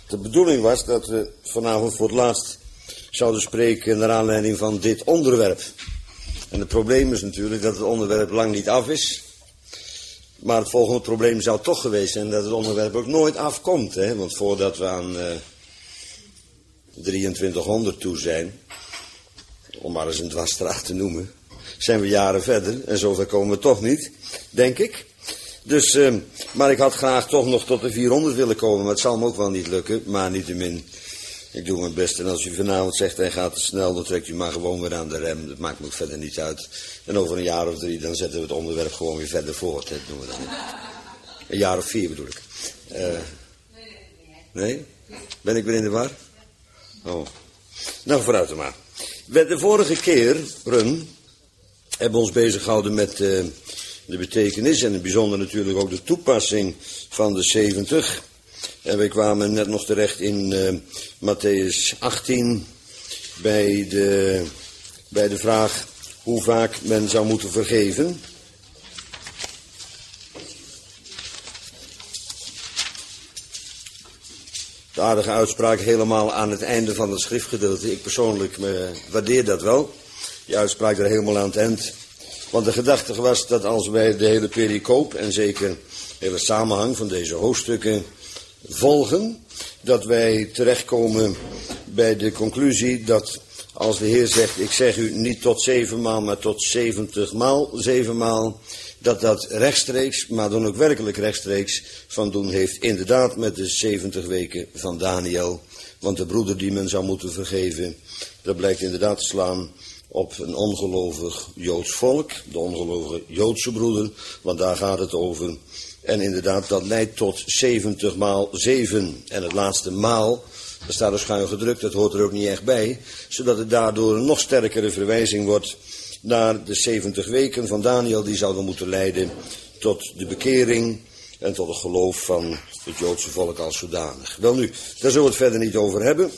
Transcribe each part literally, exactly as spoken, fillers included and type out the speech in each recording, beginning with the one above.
De bedoeling was dat we vanavond voor het laatst zouden spreken naar aanleiding van dit onderwerp. En het probleem is natuurlijk dat het onderwerp lang niet af is. Maar het volgende probleem zou toch geweest zijn dat het onderwerp ook nooit afkomt. Hè? Want voordat we aan uh, drieëntwintighonderd toe zijn, om maar eens een dwarsstraat te noemen, zijn we jaren verder. En zover komen we toch niet, denk ik. Dus, uh, maar ik had graag toch nog tot de vierhonderd willen komen, maar het zal me ook wel niet lukken. Maar niettemin, ik doe mijn best. En als u vanavond zegt hij gaat te snel, dan trekt u maar gewoon weer aan de rem. Dat maakt me ook verder niet uit. En over een jaar of drie, dan zetten we het onderwerp gewoon weer verder voort. Dat doen we dan. Een jaar of vier bedoel ik. Uh, nee? Ben ik weer in de war? Oh. Nou, vooruit dan maar. De vorige keer, Run, hebben we ons bezig gehouden met uh, de betekenis en in het bijzonder natuurlijk ook de toepassing van de zeventig. En we kwamen net nog terecht in uh, Mattheüs achttien bij de, bij de vraag hoe vaak men zou moeten vergeven. De aardige uitspraak helemaal aan het einde van het schriftgedeelte. Ik persoonlijk me waardeer dat wel. Die uitspraak er helemaal aan het eind. Want de gedachte was dat als wij de hele pericoop en zeker de hele samenhang van deze hoofdstukken volgen, dat wij terechtkomen bij de conclusie dat als de Heer zegt, ik zeg u niet tot zevenmaal, maar tot zeventigmaal zevenmaal, dat dat rechtstreeks, maar dan ook werkelijk rechtstreeks van doen heeft inderdaad met de zeventig weken van Daniel. Want de broeder die men zou moeten vergeven, dat blijkt inderdaad te slaan op een ongelovig Joods volk, de ongelovige Joodse broeder, want daar gaat het over. En inderdaad, dat leidt tot zeventig maal zeven. En het laatste maal, dat staat er schuin gedrukt, dat hoort er ook niet echt bij, zodat het daardoor een nog sterkere verwijzing wordt naar de zeventig weken van Daniel, die zouden moeten leiden tot de bekering en tot het geloof van het Joodse volk als zodanig. Wel nu, daar zullen we het verder niet over hebben.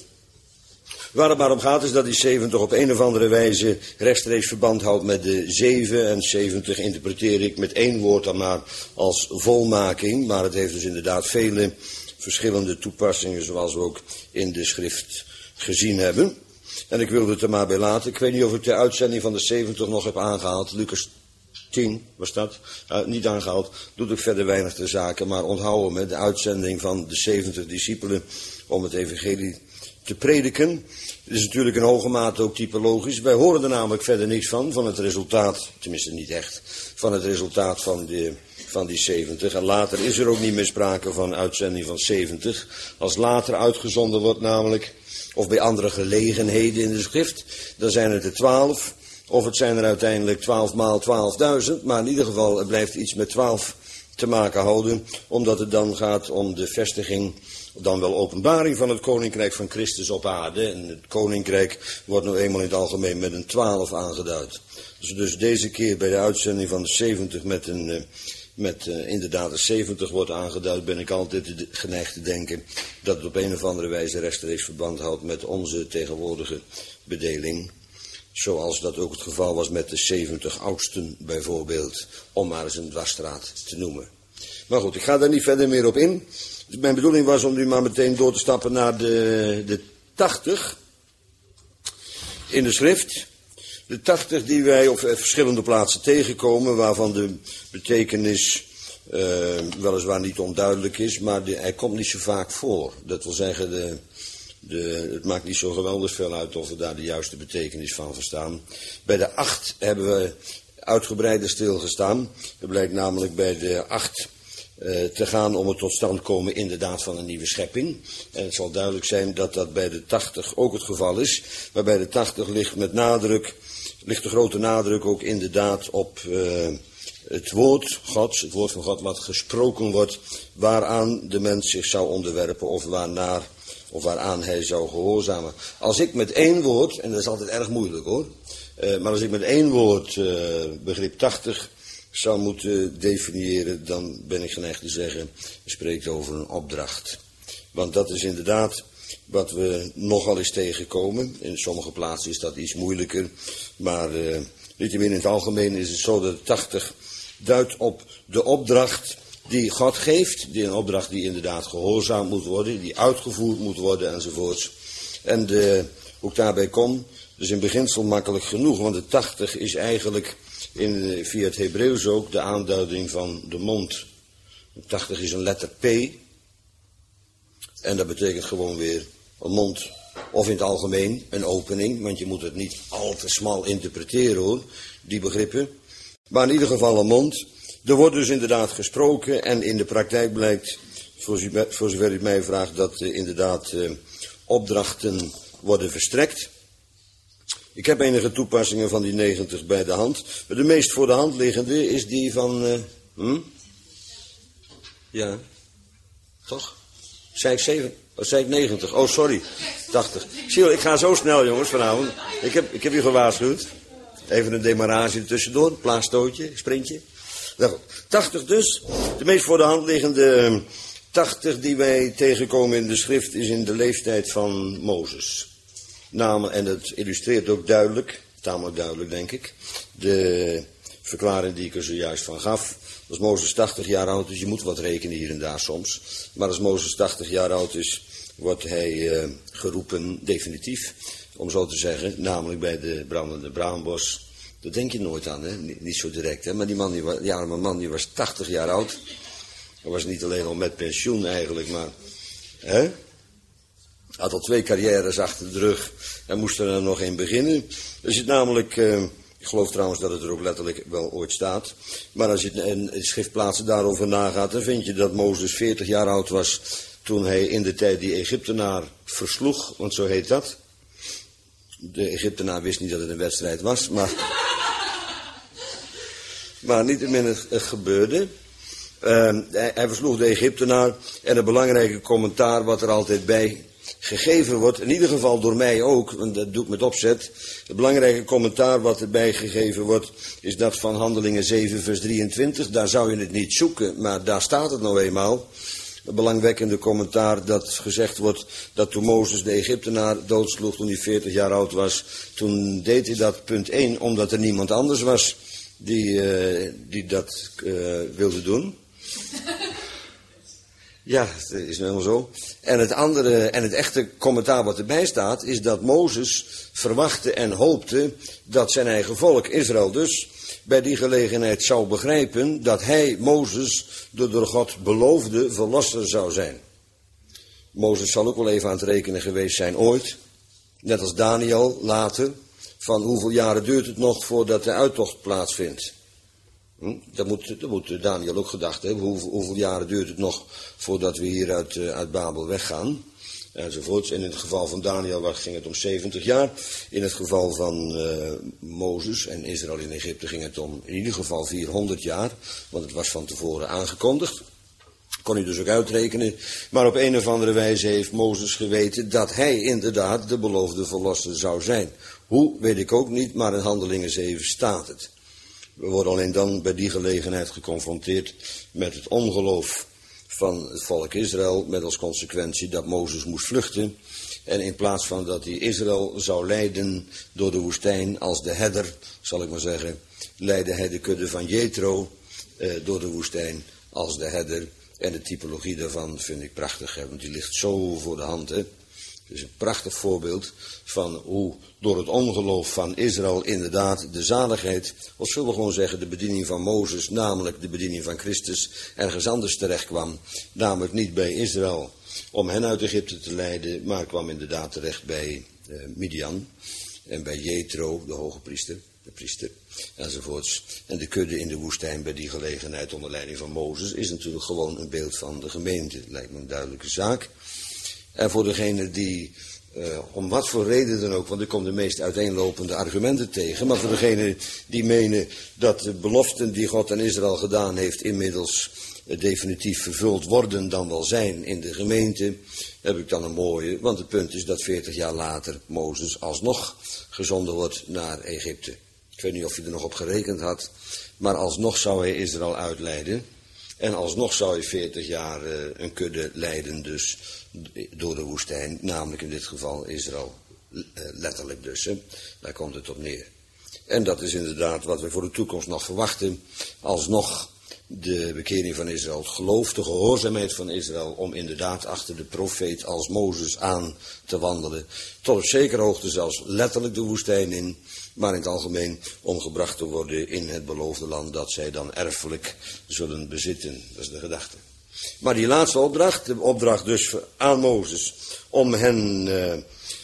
Waar het maar om gaat is dat die zeventig op een of andere wijze rechtstreeks verband houdt met de zeven. En zeventig interpreteer ik met één woord dan maar als volmaking. Maar het heeft dus inderdaad vele verschillende toepassingen zoals we ook in de schrift gezien hebben. En ik wilde het er maar bij laten. Ik weet niet of ik de uitzending van de zeventig nog heb aangehaald. Lucas tien was dat. Uh, niet aangehaald. Doet ook verder weinig ter zake. Maar onthouden me de uitzending van de zeventig discipelen om het evangelie te prediken. Het is natuurlijk in hoge mate ook typologisch. Wij horen er namelijk verder niks van, van het resultaat, tenminste niet echt, van het resultaat van, de, van die zeventig. En later is er ook niet meer sprake van uitzending van zeventig. Als later uitgezonden wordt namelijk, of bij andere gelegenheden in de schrift, dan zijn het er twaalf. Of het zijn er uiteindelijk twaalf maal twaalfduizend, maar in ieder geval het blijft iets met twaalf te maken houden, omdat het dan gaat om de vestiging, dan wel openbaring van het koninkrijk van Christus op aarde. En het koninkrijk wordt nou eenmaal in het algemeen met een twaalf aangeduid. Dus, dus deze keer bij de uitzending van de zeventig met een, met uh, inderdaad de zeventig wordt aangeduid, ben ik altijd geneigd te denken dat het op een of andere wijze rechtstreeks verband houdt met onze tegenwoordige bedeling. Zoals dat ook het geval was met de zeventig oudsten bijvoorbeeld, om maar eens een dwarsstraat te noemen. Maar goed, ik ga daar niet verder meer op in. Mijn bedoeling was om nu maar meteen door te stappen naar de, de tachtig in de schrift. De tachtig die wij op verschillende plaatsen tegenkomen, waarvan de betekenis uh, weliswaar niet onduidelijk is, maar de, hij komt niet zo vaak voor. Dat wil zeggen, de, de, het maakt niet zo geweldig veel uit of we daar de juiste betekenis van verstaan. Bij de acht hebben we uitgebreider stilgestaan. Dat blijkt namelijk bij de acht Uh, te gaan om het tot stand komen inderdaad van een nieuwe schepping. En het zal duidelijk zijn dat dat bij de tachtig ook het geval is. Maar bij de tachtig ligt met nadruk, ligt de grote nadruk ook inderdaad op uh, het woord Gods, het woord van God wat gesproken wordt, waaraan de mens zich zou onderwerpen of waarnaar, of waaraan hij zou gehoorzamen. Als ik met één woord, en dat is altijd erg moeilijk hoor, uh, maar als ik met één woord uh, begrip tachtig zou moeten definiëren, dan ben ik geneigd te zeggen, spreekt over een opdracht. Want dat is inderdaad wat we nogal eens tegenkomen. In sommige plaatsen is dat iets moeilijker, maar uh, niettemin in het algemeen is het zo dat tachtig duidt op de opdracht die God geeft, die een opdracht die inderdaad gehoorzaamd moet worden, die uitgevoerd moet worden enzovoorts. En de, hoe ik daarbij kom, dus in beginsel makkelijk genoeg, want de tachtig is eigenlijk in, via het Hebreeuws ook de aanduiding van de mond. tachtig is een letter P en dat betekent gewoon weer een mond. Of in het algemeen een opening, want je moet het niet al te smal interpreteren hoor, die begrippen. Maar in ieder geval een mond. Er wordt dus inderdaad gesproken en in de praktijk blijkt, voor, voor zover u mij vraagt, dat uh, inderdaad uh, opdrachten worden verstrekt. Ik heb enige toepassingen van die negentig bij de hand. Maar de meest voor de hand liggende is die van... Uh, hm? Ja, toch? Zei ik zeven? Of zei ik negentig? Oh, sorry. tachtig. Zie je, ik ga zo snel, jongens, vanavond. Ik heb, ik heb u gewaarschuwd. Even een demarrage tussendoor, plaatstootje, sprintje. Nou, tachtig dus. De meest voor de hand liggende tachtig die wij tegenkomen in de schrift is in de leeftijd van Mozes. Namen, en dat illustreert ook duidelijk, tamelijk duidelijk denk ik, de verklaring die ik er zojuist van gaf. Als Mozes tachtig jaar oud is, je moet wat rekenen hier en daar soms. Maar als Mozes tachtig jaar oud is, wordt hij uh, geroepen definitief, om zo te zeggen, namelijk bij de brandende braambos. Daar denk je nooit aan, hè? Niet, niet zo direct, hè? Maar die man, die was, die arme man, die was tachtig jaar oud. Hij was niet alleen al met pensioen eigenlijk, maar... Hè? Had al twee carrières achter de rug en moest er dan nog één beginnen. Er zit namelijk, uh, ik geloof trouwens dat het er ook letterlijk wel ooit staat. Maar als je in schriftplaatsen daarover nagaat, dan vind je dat Mozes veertig jaar oud was toen hij in de tijd die Egyptenaar versloeg, want zo heet dat. De Egyptenaar wist niet dat het een wedstrijd was, maar... maar niettemin het, het gebeurde. Uh, hij, hij versloeg de Egyptenaar en een belangrijke commentaar wat er altijd bij gegeven wordt, in ieder geval door mij ook, want dat doe ik met opzet. Het belangrijke commentaar wat erbij gegeven wordt, is dat van Handelingen zeven vers drieëntwintig. Daar zou je het niet zoeken, maar daar staat het nou eenmaal. Een belangwekkende commentaar dat gezegd wordt dat toen Mozes de Egyptenaar doodsloeg toen hij veertig jaar oud was, toen deed hij dat punt één, omdat er niemand anders was die, uh, die dat uh, wilde doen. Ja, dat is nou helemaal zo. En het andere, en het echte commentaar wat erbij staat, is dat Mozes verwachtte en hoopte dat zijn eigen volk, Israël dus, bij die gelegenheid zou begrijpen dat hij, Mozes, de door God beloofde verlosser zou zijn. Mozes zal ook wel even aan het rekenen geweest zijn ooit, net als Daniel later, van hoeveel jaren duurt het nog voordat de uittocht plaatsvindt. Hm? Dat, moet, dat moet Daniel ook gedacht hebben. Hoe, hoeveel jaren duurt het nog voordat we hier uit, uh, uit Babel weggaan? Enzovoorts. En in het geval van Daniel ging het om zeventig jaar. In het geval van uh, Mozes en Israël in Egypte ging het om in ieder geval vierhonderd jaar. Want het was van tevoren aangekondigd. Kon u dus ook uitrekenen. Maar op een of andere wijze heeft Mozes geweten dat hij inderdaad de beloofde verlosser zou zijn. Hoe, weet ik ook niet, maar in Handelingen zeven staat het. We worden alleen dan bij die gelegenheid geconfronteerd met het ongeloof van het volk Israël, met als consequentie dat Mozes moest vluchten. En in plaats van dat hij Israël zou leiden door de woestijn als de herder, zal ik maar zeggen, leidde hij de kudde van Jethro eh, door de woestijn als de herder. En de typologie daarvan vind ik prachtig, hè, want die ligt zo voor de hand, hè. Het is een prachtig voorbeeld van hoe door het ongeloof van Israël inderdaad de zaligheid, of zullen we gewoon zeggen de bediening van Mozes, namelijk de bediening van Christus, ergens anders terecht kwam. Namelijk niet bij Israël om hen uit Egypte te leiden, maar kwam inderdaad terecht bij uh, Midian en bij Jethro, de hoge priester, de priester, enzovoorts. En de kudde in de woestijn bij die gelegenheid onder leiding van Mozes is natuurlijk gewoon een beeld van de gemeente. Het lijkt me een duidelijke zaak. En voor degene die, uh, om wat voor reden dan ook, want ik kom de meest uiteenlopende argumenten tegen, maar voor degene die menen dat de beloften die God aan Israël gedaan heeft inmiddels uh, definitief vervuld worden dan wel zijn in de gemeente, heb ik dan een mooie, want het punt is dat veertig jaar later Mozes alsnog gezonden wordt naar Egypte. Ik weet niet of je er nog op gerekend had, maar alsnog zou hij Israël uitleiden. En alsnog zou hij veertig jaar uh, een kudde leiden dus door de woestijn, namelijk in dit geval Israël, uh, letterlijk dus, hè. Daar komt het op neer. En dat is inderdaad wat we voor de toekomst nog verwachten, alsnog de bekering van Israël, het geloof, de gehoorzaamheid van Israël, om inderdaad achter de profeet als Mozes aan te wandelen. Tot op zekere hoogte zelfs letterlijk de woestijn in, maar in het algemeen om gebracht te worden in het beloofde land dat zij dan erfelijk zullen bezitten. Dat is de gedachte. Maar die laatste opdracht, de opdracht dus aan Mozes om hen, uh,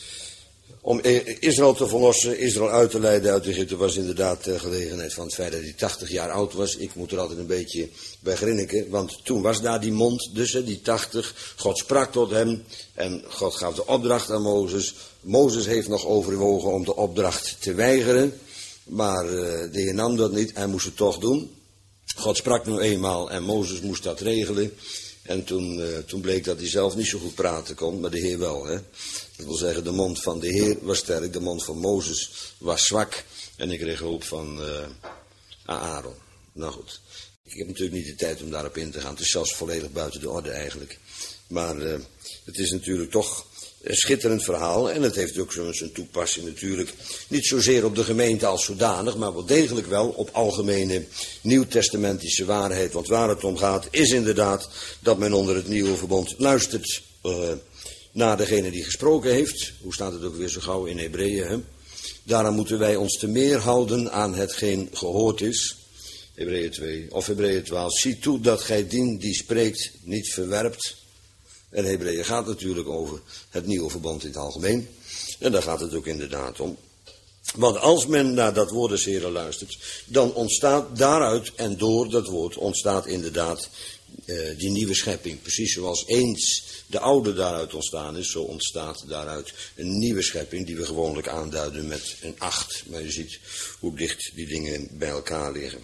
om Israël te verlossen, Israël uit te leiden uit Egypte, was inderdaad de gelegenheid van het feit dat hij tachtig jaar oud was. Ik moet er altijd een beetje bij grinniken, want toen was daar die mond, dus hè, die tachtig. God sprak tot hem en God gaf de opdracht aan Mozes. Mozes heeft nog overwogen om de opdracht te weigeren, maar uh, de Heer nam dat niet, hij moest het toch doen. God sprak nu eenmaal en Mozes moest dat regelen. En toen, uh, toen bleek dat hij zelf niet zo goed praten kon, maar de Heer wel. Hè? Dat wil zeggen, de mond van de Heer was sterk, de mond van Mozes was zwak. En ik kreeg hulp van uh, Aaron. Nou goed, ik heb natuurlijk niet de tijd om daarop in te gaan. Het is zelfs volledig buiten de orde eigenlijk. Maar uh, het is natuurlijk toch een schitterend verhaal. En het heeft ook zo'n zijn toepassing natuurlijk. Niet zozeer op de gemeente als zodanig, maar wel degelijk wel op algemene nieuwtestamentische waarheid. Want waar het om gaat is inderdaad dat men onder het nieuwe verbond luistert uh, naar degene die gesproken heeft. Hoe staat het ook weer zo gauw in Hebreeën? Hè? Daarom moeten wij ons te meer houden aan hetgeen gehoord is. Hebreeën twee of Hebreeën twaalf. Zie toe dat gij dien die spreekt niet verwerpt. En Hebreeën gaat natuurlijk over het nieuwe verbond in het algemeen. En daar gaat het ook inderdaad om. Want als men naar dat woord des Heren luistert, dan ontstaat daaruit en door dat woord ontstaat inderdaad uh, die nieuwe schepping. Precies zoals eens de oude daaruit ontstaan is, zo ontstaat daaruit een nieuwe schepping die we gewoonlijk aanduiden met een acht. Maar je ziet hoe dicht die dingen bij elkaar liggen.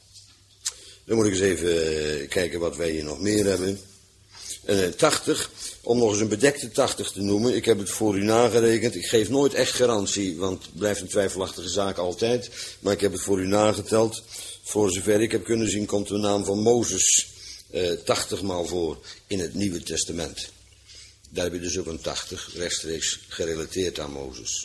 Dan moet ik eens even kijken wat wij hier nog meer hebben. Uh, tachtig, om nog eens een bedekte tachtig te noemen. Ik heb het voor u nagerekend. Ik geef nooit echt garantie, want het blijft een twijfelachtige zaak altijd. Maar ik heb het voor u nageteld. Voor zover ik heb kunnen zien komt de naam van Mozes uh, tachtig maal voor in het Nieuwe Testament. Daar heb je dus ook een tachtig rechtstreeks gerelateerd aan Mozes.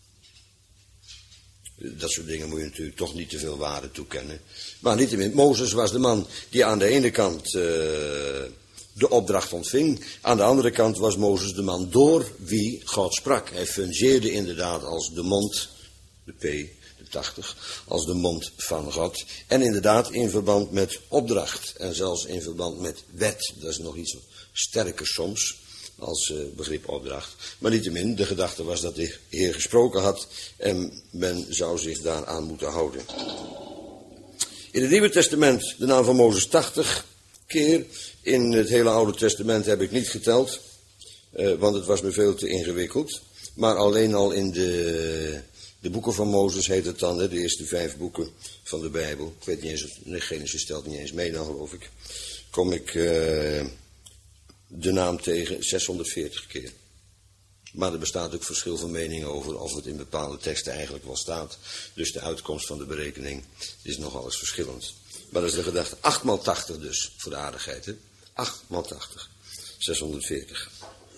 Dat soort dingen moet je natuurlijk toch niet te veel waarde toekennen. Maar niettemin, Mozes was de man die aan de ene kant Uh, de opdracht ontving. Aan de andere kant was Mozes de man door wie God sprak. Hij fungeerde inderdaad als de mond, de P, de tachtig, als de mond van God. En inderdaad in verband met opdracht. En zelfs in verband met wet. Dat is nog iets sterker soms als uh, begrip opdracht. Maar niettemin, de gedachte was dat de Heer gesproken had en men zou zich daaraan moeten houden. In het Nieuwe Testament de naam van Mozes tachtig keer. In het hele Oude Testament heb ik niet geteld, uh, want het was me veel te ingewikkeld. Maar alleen al in de, de boeken van Mozes heet het dan, hè, de eerste vijf boeken van de Bijbel. Ik weet niet eens, nee, Genesis stelt niet eens mee dan, geloof ik. Kom ik uh, de naam tegen zeshonderdveertig keer. Maar er bestaat ook verschil van mening over of het in bepaalde teksten eigenlijk wel staat. Dus de uitkomst van de berekening is nogal eens verschillend. Maar dat is de gedachte. acht maal tachtig dus, voor de aardigheid. Hè? acht maal tachtig. zeshonderdveertig.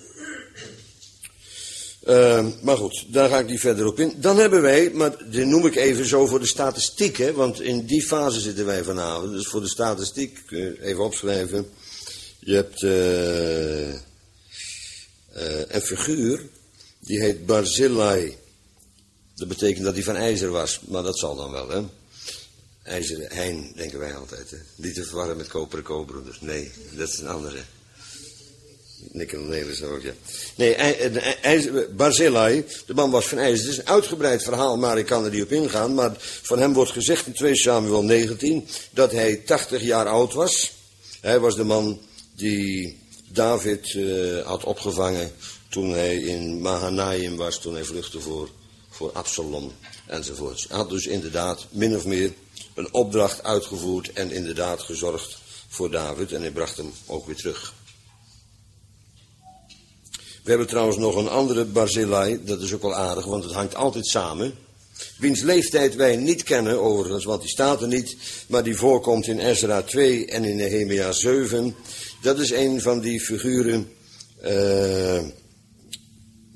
Uh, maar goed, daar ga ik niet verder op in. Dan hebben wij, maar die noem ik even zo voor de statistiek. Hè? Want in die fase zitten wij vanavond. Dus voor de statistiek, even opschrijven. Je hebt uh, uh, een figuur. Die heet Barzillai. Dat betekent dat hij van ijzer was. Maar dat zal dan wel, hè. IJzeren hein, denken wij altijd. Hè? Niet te verwarren met koperen koolbroeders. Nee, dat is een andere. Nikkel Nelis ook, ja. Nee, ijzer, Barzillai, de man was van ijzer. Het is een uitgebreid verhaal, maar ik kan er niet op ingaan. Maar van hem wordt gezegd in twee Samuel negentien dat hij tachtig jaar oud was. Hij was de man die David uh, had opgevangen toen hij in Mahanaim was, toen hij vluchtte voor, voor Absalom enzovoorts. Hij had dus inderdaad min of meer een opdracht uitgevoerd en inderdaad gezorgd voor David. En hij bracht hem ook weer terug. We hebben trouwens nog een andere Barzillai, dat is ook wel aardig, want het hangt altijd samen. Wiens leeftijd wij niet kennen, overigens, want die staat er niet, maar die voorkomt in Ezra twee en in Nehemia zeven. Dat is een van die figuren uh,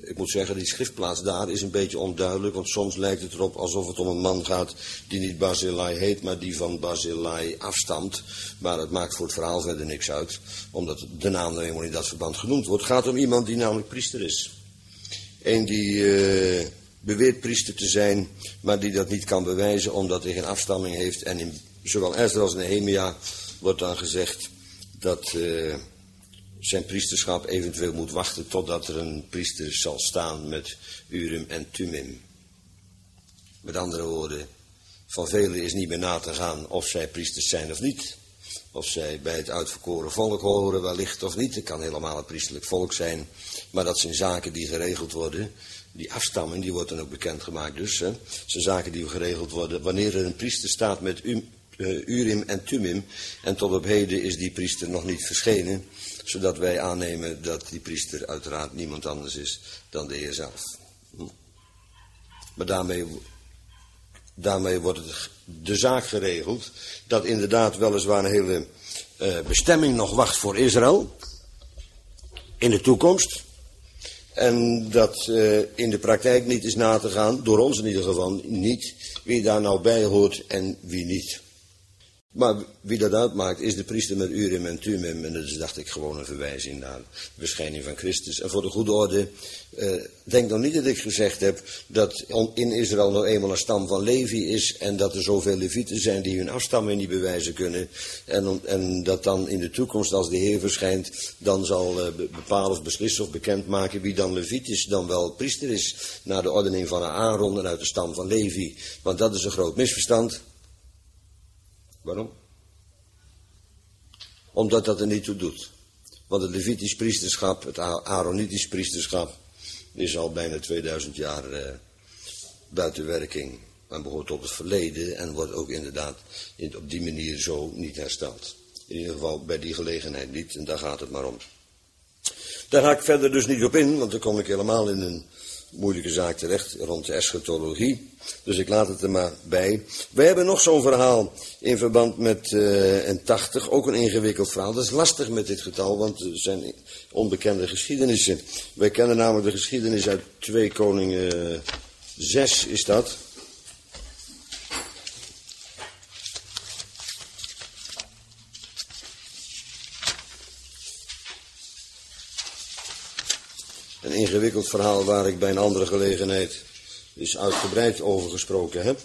ik moet zeggen, die schriftplaats daar is een beetje onduidelijk, want soms lijkt het erop alsof het om een man gaat die niet Barzillai heet, maar die van Barzillai afstamt. Maar het maakt voor het verhaal verder niks uit, omdat de naam nou eenmaal in dat verband genoemd wordt. Het gaat om iemand die namelijk priester is. Eén die uh, beweert priester te zijn, maar die dat niet kan bewijzen omdat hij geen afstamming heeft. En in zowel Ezra als Nehemia wordt dan gezegd dat uh, zijn priesterschap eventueel moet wachten totdat er een priester zal staan met Urim en Thummim. Met andere woorden, van velen is niet meer na te gaan of zij priesters zijn of niet. Of zij bij het uitverkoren volk horen wellicht of niet. Het kan helemaal het priesterlijk volk zijn. Maar dat zijn zaken die geregeld worden. Die afstamming, die wordt dan ook bekendgemaakt dus. Hè. Dat zijn zaken die geregeld worden wanneer er een priester staat met um, uh, Urim en Thummim. En tot op heden is die priester nog niet verschenen. Zodat wij aannemen dat die priester uiteraard niemand anders is dan de Heer zelf. Hm. Maar daarmee... Daarmee wordt het de zaak geregeld dat inderdaad weliswaar een hele uh, bestemming nog wacht voor Israël in de toekomst. En dat uh, in de praktijk niet is na te gaan, door ons in ieder geval niet, wie daar nou bij hoort en wie niet. Maar wie dat uitmaakt is de priester met Urim en Thummim. En dat is, dacht ik, gewoon een verwijzing naar de verschijning van Christus. En voor de goede orde, uh, denk dan niet dat ik gezegd heb dat in Israël nou eenmaal een stam van Levi is. En dat er zoveel Levieten zijn die hun afstamming niet bewijzen kunnen. En, en dat dan in de toekomst, als de Heer verschijnt, dan zal uh, bepalen of beslissen of bekendmaken wie dan Leviet is, dan wel priester is. Naar de ordening van Aaron en uit de stam van Levi. Want dat is een groot misverstand. Waarom? Omdat dat er niet toe doet. Want het Levitisch priesterschap, het Aaronitisch priesterschap, is al bijna tweeduizend jaar uh, buiten werking. Maar behoort tot het verleden en wordt ook inderdaad in, op die manier zo niet hersteld. In ieder geval bij die gelegenheid niet, en daar gaat het maar om. Daar ga ik verder dus niet op in, want dan kom ik helemaal in een moeilijke zaak terecht rond de eschatologie. Dus ik laat het er maar bij. We hebben nog zo'n verhaal in verband met uh, en tachtig, ook een ingewikkeld verhaal. Dat is lastig met dit getal, want er zijn onbekende geschiedenissen. Wij kennen namelijk de geschiedenis uit twee Koningen zes, is dat. Een ingewikkeld verhaal waar ik bij een andere gelegenheid is uitgebreid over gesproken heb.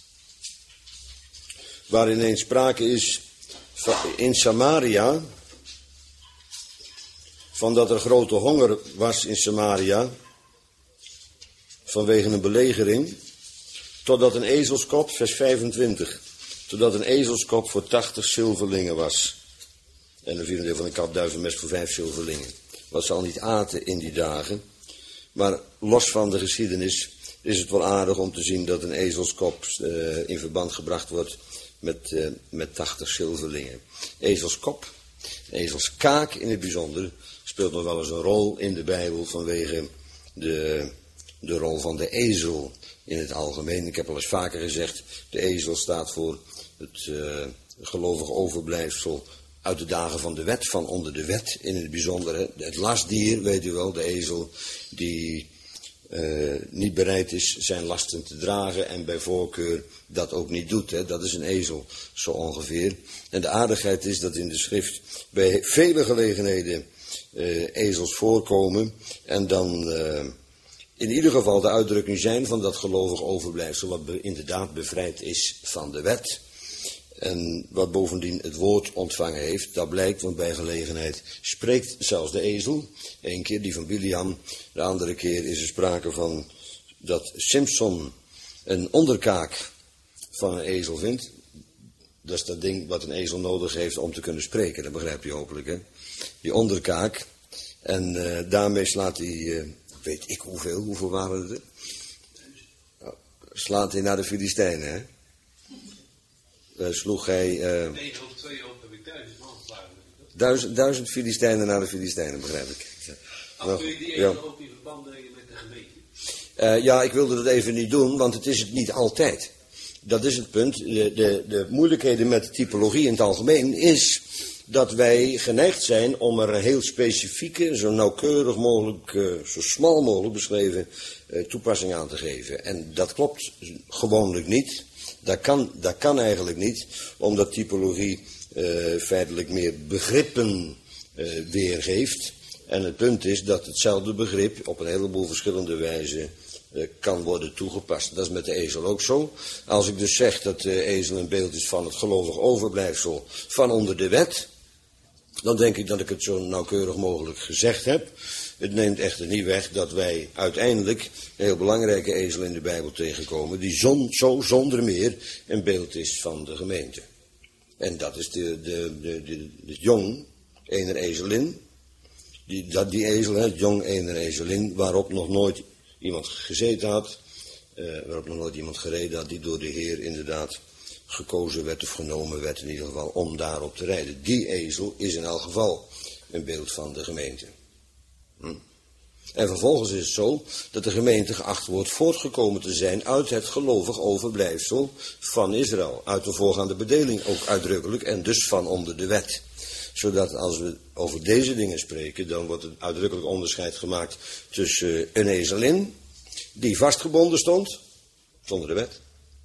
Waar ineens sprake is in Samaria, van dat er grote honger was in Samaria, vanwege een belegering, totdat een ezelskop, vers vijfentwintig, totdat een ezelskop voor tachtig zilverlingen was. En een vierde deel van een kap duivenmes voor vijf zilverlingen. Wat ze al niet aten in die dagen. Maar los van de geschiedenis is het wel aardig om te zien dat een ezelskop uh, in verband gebracht wordt met, uh, met tachtig zilverlingen. Ezelskop, ezelskaak in het bijzonder, speelt nog wel eens een rol in de Bijbel vanwege de, de rol van de ezel in het algemeen. Ik heb al eens vaker gezegd, de ezel staat voor het uh, gelovig overblijfsel uit de dagen van de wet, van onder de wet in het bijzonder. Het lastdier, weet u wel, de ezel die uh, niet bereid is zijn lasten te dragen en bij voorkeur dat ook niet doet. Hè. Dat is een ezel, zo ongeveer. En de aardigheid is dat in de schrift bij vele gelegenheden uh, ezels voorkomen en dan uh, in ieder geval de uitdrukking zijn van dat gelovig overblijfsel wat be, inderdaad bevrijd is van de wet. En wat bovendien het woord ontvangen heeft, dat blijkt, want bij gelegenheid spreekt zelfs de ezel. Eén keer die van Biliam, de andere keer is er sprake van dat Simson een onderkaak van een ezel vindt. Dat is dat ding wat een ezel nodig heeft om te kunnen spreken, dat begrijp je hopelijk, hè. Die onderkaak. En uh, daarmee slaat hij, uh, weet ik hoeveel, hoeveel waren het er? Nou, slaat hij naar de Filistijnen, hè. Uh, sloeg hij uh, Eén of twee op heb ik duizend man geslagen. duizend, duizend Filistijnen naar de Filistijnen, begrijp ik. Af kun je die ja. even ook in verband brengen met de gemeente? Uh, ja, ik wilde dat even niet doen, want het is het niet altijd. Dat is het punt. De, de, de moeilijkheden met de typologie in het algemeen is dat wij geneigd zijn om er een heel specifieke, zo nauwkeurig mogelijk, uh, zo smal mogelijk beschreven uh, toepassing aan te geven. En dat klopt gewoonlijk niet. Dat kan, dat kan eigenlijk niet, omdat typologie uh, feitelijk meer begrippen uh, weergeeft. En het punt is dat hetzelfde begrip op een heleboel verschillende wijzen uh, kan worden toegepast. Dat is met de ezel ook zo. Als ik dus zeg dat de ezel een beeld is van het gelovig overblijfsel van onder de wet, dan denk ik dat ik het zo nauwkeurig mogelijk gezegd heb. Het neemt echter niet weg dat wij uiteindelijk een heel belangrijke ezel in de Bijbel tegenkomen, die zon, zo zonder meer een beeld is van de gemeente. En dat is de, de, de, de, de jong ener ezelin. Die, dat, die ezel, het jong ener ezelin, waarop nog nooit iemand gezeten had, uh, waarop nog nooit iemand gereden had, die door de Heer inderdaad gekozen werd of genomen werd in ieder geval om daarop te rijden. Die ezel is in elk geval een beeld van de gemeente. Hm. En vervolgens is het zo dat de gemeente geacht wordt voortgekomen te zijn uit het gelovig overblijfsel van Israël. Uit de voorgaande bedeling ook uitdrukkelijk en dus van onder de wet. Zodat als we over deze dingen spreken, dan wordt het uitdrukkelijk onderscheid gemaakt tussen een ezelin die vastgebonden stond, zonder de wet.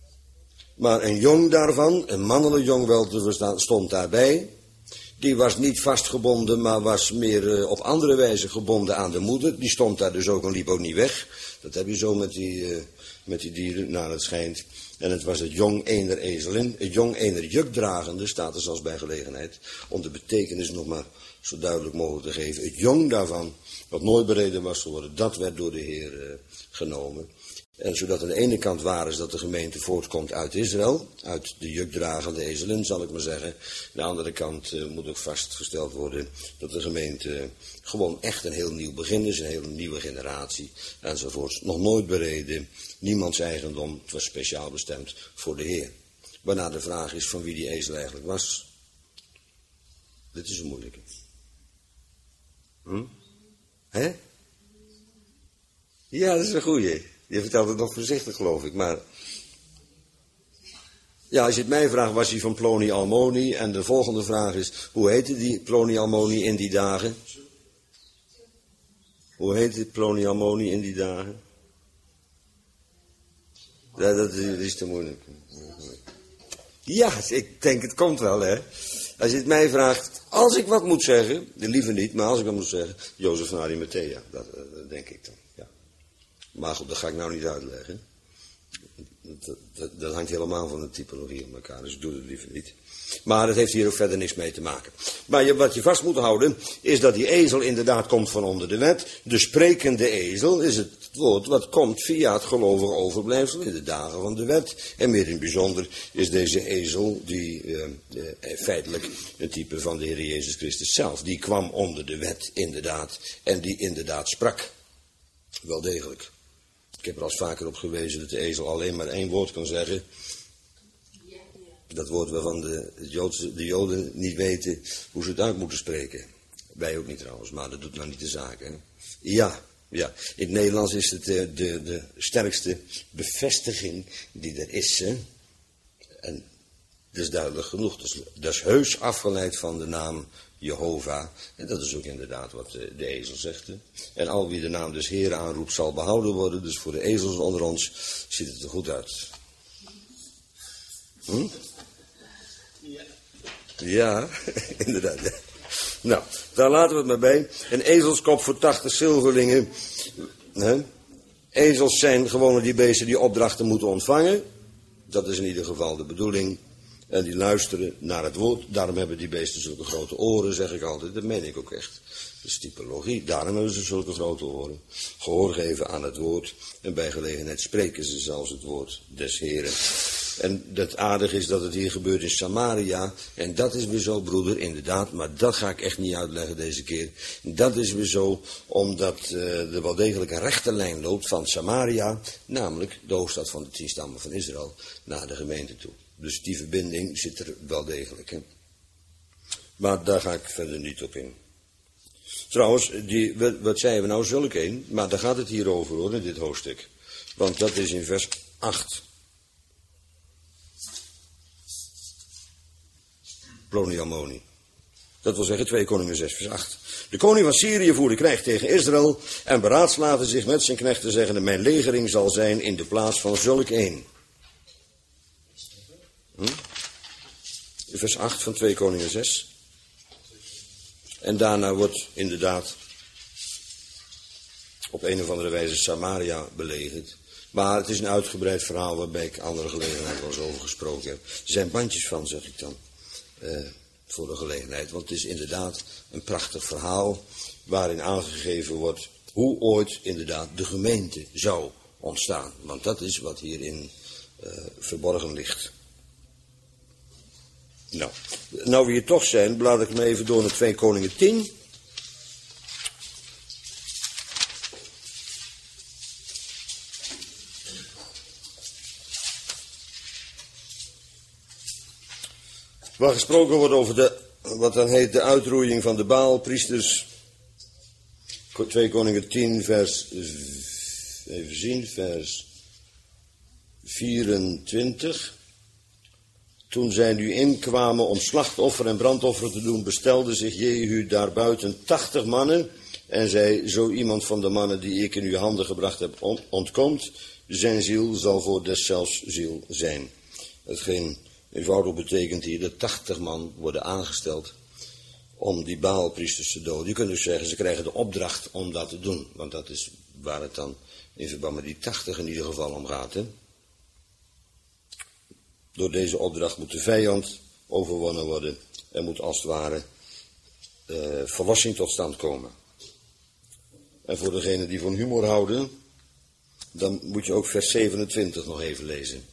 Maar een jong daarvan, een mannelijk jong wel te verstaan, stond daarbij. Die was niet vastgebonden, maar was meer uh, op andere wijze gebonden aan de moeder. Die stond daar dus ook en liep ook niet weg. Dat heb je zo met die, uh, met die dieren, naar het schijnt. En het was het jong ener ezelin, het jong ener jukdragende, staat er zelfs bij gelegenheid, om de betekenis nog maar zo duidelijk mogelijk te geven. Het jong daarvan, wat nooit bereden was geworden, dat werd door de Heer uh, genomen. En zodat aan de ene kant waar is dat de gemeente voortkomt uit Israël, uit de jukdragende ezelin zal ik maar zeggen. Aan de andere kant uh, moet ook vastgesteld worden dat de gemeente uh, gewoon echt een heel nieuw begin is, een hele nieuwe generatie enzovoort. Nog nooit bereden, niemands eigendom, het was speciaal bestemd voor de Heer. Waarna de vraag is van wie die ezel eigenlijk was. Dit is een moeilijke. Hm? Hè? Ja, dat is een goeie. Je vertelt het nog voorzichtig, geloof ik, maar ja, als je het mij vraagt, was hij van Ploni Almoni. En de volgende vraag is, hoe heette die Ploni Almoni in die dagen? Hoe heette Ploni Almoni in die dagen? Ja, dat is, dat is te moeilijk. Ja, ik denk het komt wel, hè. Als je het mij vraagt, als ik wat moet zeggen, liever niet, maar als ik wat moet zeggen, Jozef van Arimathea, dat, dat denk ik dan, ja. Maar goed, dat ga ik nou niet uitleggen. Dat, dat, dat hangt helemaal van de typologie op elkaar, dus ik doe het liever niet. Maar het heeft hier ook verder niks mee te maken. Maar je, wat je vast moet houden, is dat die ezel inderdaad komt van onder de wet. De sprekende ezel is het woord wat komt via het gelovige overblijfsel in de dagen van de wet. En meer in het bijzonder is deze ezel, die uh, uh, feitelijk een type van de Heer Jezus Christus zelf. Die kwam onder de wet, inderdaad, en die inderdaad sprak. Wel degelijk. Ik heb er al vaker op gewezen dat de ezel alleen maar één woord kan zeggen. Dat woord waarvan de, Joodse, de Joden niet weten hoe ze het uit moeten spreken. Wij ook niet trouwens, maar dat doet nou niet de zaak. Hè? Ja, ja. In het Nederlands is het de, de, de sterkste bevestiging die er is. Hè? En dat is duidelijk genoeg. Dat is, dat is heus afgeleid van de naam Jehovah. En dat is ook inderdaad wat de, de ezel zegt. Hè? En al wie de naam des Heeren aanroept zal behouden worden. Dus voor de ezels onder ons ziet het er goed uit. Hm? Ja. Ja, inderdaad. Ja. Nou, daar laten we het maar bij. Een ezelskop voor tachtig zilverlingen. Hè? Ezels zijn gewoon die beesten die opdrachten moeten ontvangen. Dat is in ieder geval de bedoeling. En die luisteren naar het woord. Daarom hebben die beesten zulke grote oren, zeg ik altijd. Dat meen ik ook echt. Dat is typologie. Daarom hebben ze zulke grote oren. Gehoor geven aan het woord. En bij gelegenheid spreken ze zelfs het woord des Heren. En het aardige is dat het hier gebeurt in Samaria. En dat is weer zo, broeder, inderdaad. Maar dat ga ik echt niet uitleggen deze keer. Dat is weer zo omdat uh, er wel degelijk een rechte lijn loopt van Samaria. Namelijk de hoofdstad van de tien stammen van Israël. Naar de gemeente toe. Dus die verbinding zit er wel degelijk in. Maar daar ga ik verder niet op in. Trouwens, die, wat, wat zeiden we nou, zulk een? Maar daar gaat het hier over hoor, in dit hoofdstuk. Want dat is in vers acht. Ploni Almoni. Dat wil zeggen twee Koningen zes vers acht. De koning van Syrië voerde krijg tegen Israël en beraadslaagde zich met zijn knechten, zeggende: mijn legering zal zijn in de plaats van zulk een. Hm? Vers acht van twee Koningen zes. En daarna wordt inderdaad op een of andere wijze Samaria belegerd. Maar het is een uitgebreid verhaal waarbij ik andere gelegenheid wel eens over gesproken heb. Er zijn bandjes van, zeg ik dan, uh, voor de gelegenheid. Want het is inderdaad een prachtig verhaal waarin aangegeven wordt hoe ooit inderdaad de gemeente zou ontstaan. Want dat is wat hierin uh, verborgen ligt. Nou, nou we hier toch zijn, blader ik me even door naar twee Koningen tien. Waar gesproken wordt over de, wat dan heet de uitroeiing van de Baalpriesters. twee Koningen tien, vers, even zien, vers vierentwintig. Toen zij nu inkwamen om slachtoffer en brandoffer te doen, bestelde zich Jehu daarbuiten tachtig mannen. En zei: zo iemand van de mannen die ik in uw handen gebracht heb ontkomt, zijn ziel zal voor deszelfs ziel zijn. Hetgeen eenvoudig betekent hier dat tachtig man worden aangesteld om die Baalpriesters te doden. Je kunt dus zeggen, ze krijgen de opdracht om dat te doen. Want dat is waar het dan in verband met die tachtig in ieder geval om gaat. Hè? Door deze opdracht moet de vijand overwonnen worden. Er moet als het ware uh, verlossing tot stand komen. En voor degenen die van humor houden, dan moet je ook vers zevenentwintig nog even lezen.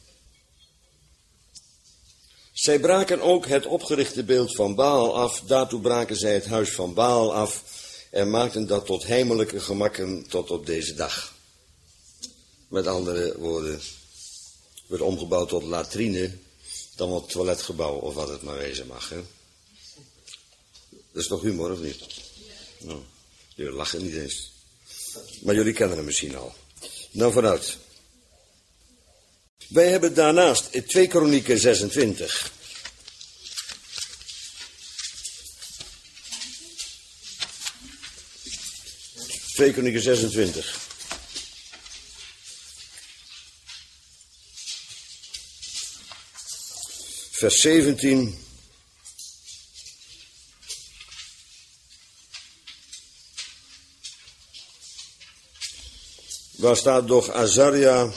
Zij braken ook het opgerichte beeld van Baal af, daartoe braken zij het huis van Baal af en maakten dat tot heimelijke gemakken tot op deze dag. Met andere woorden, werd omgebouwd tot latrine, dan wat toiletgebouw of wat het maar wezen mag. Hè? Dat is toch humor, of niet? Nou, jullie lachen niet eens. Maar jullie kennen hem misschien al. Nou, vooruit. Wij hebben daarnaast twee Kronieken zesentwintig. twee Kronieken zesentwintig. Vers zeventien. Waar staat: doch Azaria,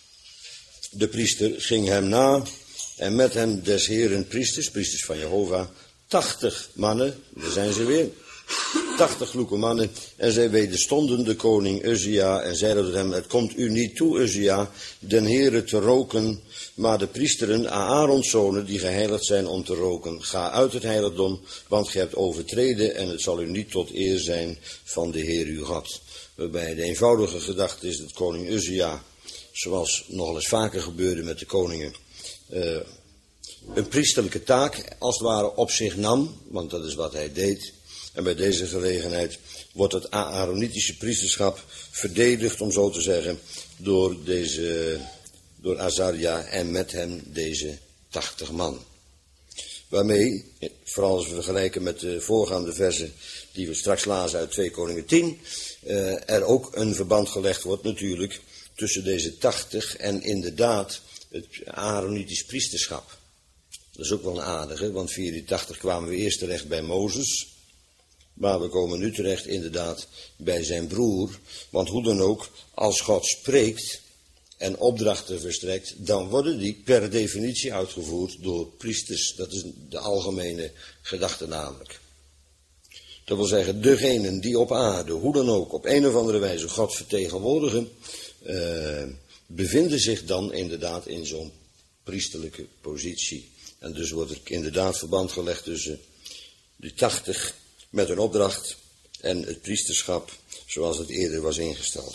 de priester, ging hem na en met hem des Heeren priesters, priesters van Jehovah, tachtig mannen, daar zijn ze weer, tachtig kloeke mannen, en zij wederstonden de koning Uzia en zeiden tot hem: het komt u niet toe, Uzia, den Heere te roken, maar de priesteren, Aarons zonen, die geheiligd zijn om te roken, ga uit het heiligdom, want gij hebt overtreden en het zal u niet tot eer zijn van de Heer uw God. Waarbij de eenvoudige gedachte is dat koning Uzia, zoals nogal eens vaker gebeurde met de koningen, uh, een priesterlijke taak als het ware op zich nam, want dat is wat hij deed. En bij deze gelegenheid wordt het Aaronitische priesterschap verdedigd, om zo te zeggen, door, deze, door Azaria en met hem deze tachtig man. Waarmee, vooral als we vergelijken met de voorgaande versen die we straks lazen uit twee Koningen tien, uh, er ook een verband gelegd wordt natuurlijk tussen deze tachtig en inderdaad het Aaronitisch priesterschap. Dat is ook wel een aardige, want via die tachtig kwamen we eerst terecht bij Mozes, maar we komen nu terecht inderdaad bij zijn broer. Want hoe dan ook, als God spreekt en opdrachten verstrekt, dan worden die per definitie uitgevoerd door priesters. Dat is de algemene gedachte namelijk. Dat wil zeggen, degenen die op aarde, hoe dan ook, op een of andere wijze God vertegenwoordigen, uh, bevinden zich dan inderdaad in zo'n priesterlijke positie. En dus wordt er inderdaad verband gelegd tussen die tachtig met een opdracht en het priesterschap zoals het eerder was ingesteld.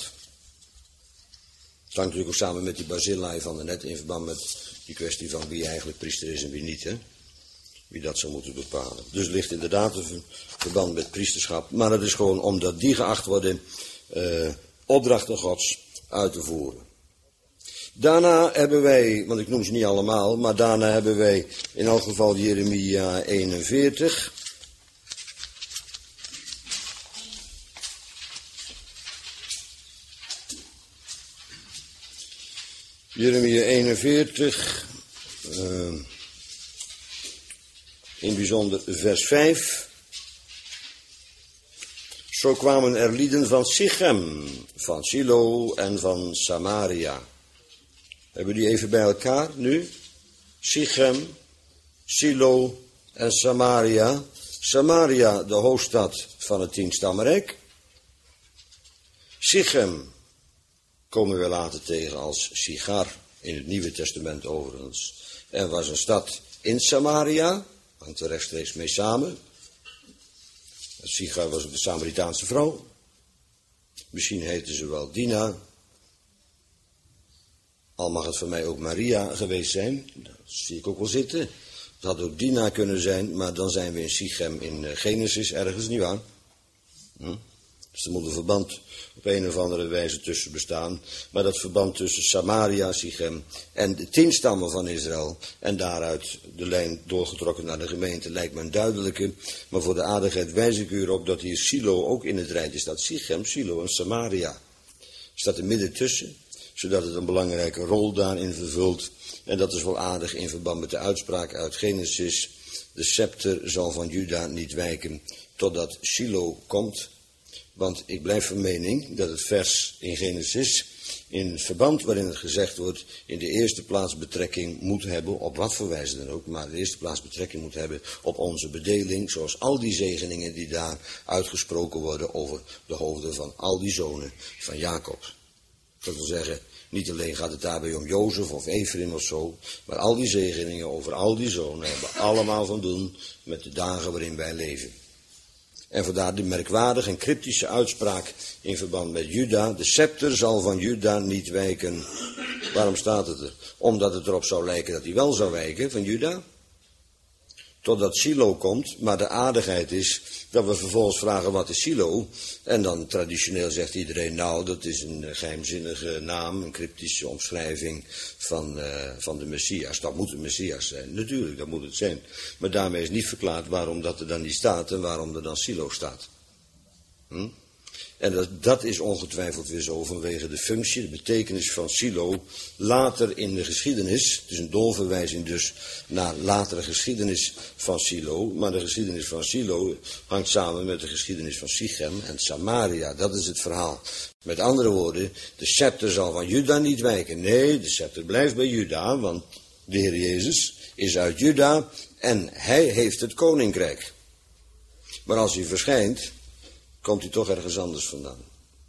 Het hangt natuurlijk ook samen met die Barzillai van daarnet in verband met die kwestie van wie eigenlijk priester is en wie niet, hè? Wie dat zou moeten bepalen. Dus er ligt inderdaad een verband met priesterschap, maar het is gewoon omdat die geacht worden uh, opdrachten Gods uit te voeren. Daarna hebben wij, want ik noem ze niet allemaal, maar daarna hebben wij in elk geval Jeremia eenenveertig. Jeremia eenenveertig, uh, in bijzonder vers vijf. Zo kwamen er lieden van Sichem, van Silo en van Samaria. Hebben die even bij elkaar nu? Sichem, Silo en Samaria. Samaria, de hoofdstad van het tienstammenrijk. Sichem komen we later tegen als Sigar, in het Nieuwe Testament overigens. En was een stad in Samaria, hangt er rechtstreeks mee samen. Sigar was ook de Samaritaanse vrouw. Misschien heette ze wel Dina. Al mag het voor mij ook Maria geweest zijn. Dat zie ik ook wel zitten. Het had ook Dina kunnen zijn, maar dan zijn we in Sichem in Genesis ergens, nietwaar? Hm? Dus er moet een verband op een of andere wijze tussen bestaan. Maar dat verband tussen Samaria, Sichem en de tien stammen van Israël en daaruit de lijn doorgetrokken naar de gemeente lijkt me een duidelijke. Maar voor de aardigheid wijs ik u erop dat hier Silo ook in het rijtje staat. Sichem, Silo en Samaria. Staat er midden tussen, zodat het een belangrijke rol daarin vervult. En dat is wel aardig in verband met de uitspraak uit Genesis. De scepter zal van Juda niet wijken totdat Silo komt. Want ik blijf van mening dat het vers in Genesis, in het verband waarin het gezegd wordt, in de eerste plaats betrekking moet hebben, op wat voor wijze dan ook, maar de eerste plaats betrekking moet hebben op onze bedeling, zoals al die zegeningen die daar uitgesproken worden over de hoofden van al die zonen van Jacob. Dat wil zeggen, niet alleen gaat het daarbij om Jozef of Efraim of zo, maar al die zegeningen over al die zonen hebben allemaal van doen met de dagen waarin wij leven. En vandaar die merkwaardige en cryptische uitspraak in verband met Juda. De scepter zal van Juda niet wijken. Waarom staat het er? Omdat het erop zou lijken dat hij wel zou wijken van Juda. Totdat Silo komt. Maar de aardigheid is dat we vervolgens vragen wat is Silo. En dan traditioneel zegt iedereen nou dat is een geheimzinnige naam. Een cryptische omschrijving van, uh, van de Messias. Dat moet de Messias zijn. Natuurlijk, dat moet het zijn. Maar daarmee is niet verklaard waarom dat er dan niet staat en waarom er dan Silo staat. Hm? En dat, dat is ongetwijfeld weer zo vanwege de functie, de betekenis van Silo later in de geschiedenis. Het is een doorverwijzing dus naar latere geschiedenis van Silo. Maar de geschiedenis van Silo hangt samen met de geschiedenis van Sichem en Samaria. Dat is het verhaal. Met andere woorden, de scepter zal van Juda niet wijken. Nee, de scepter blijft bij Juda, want de Heer Jezus is uit Juda en hij heeft het koninkrijk. Maar als hij verschijnt, komt hij toch ergens anders vandaan.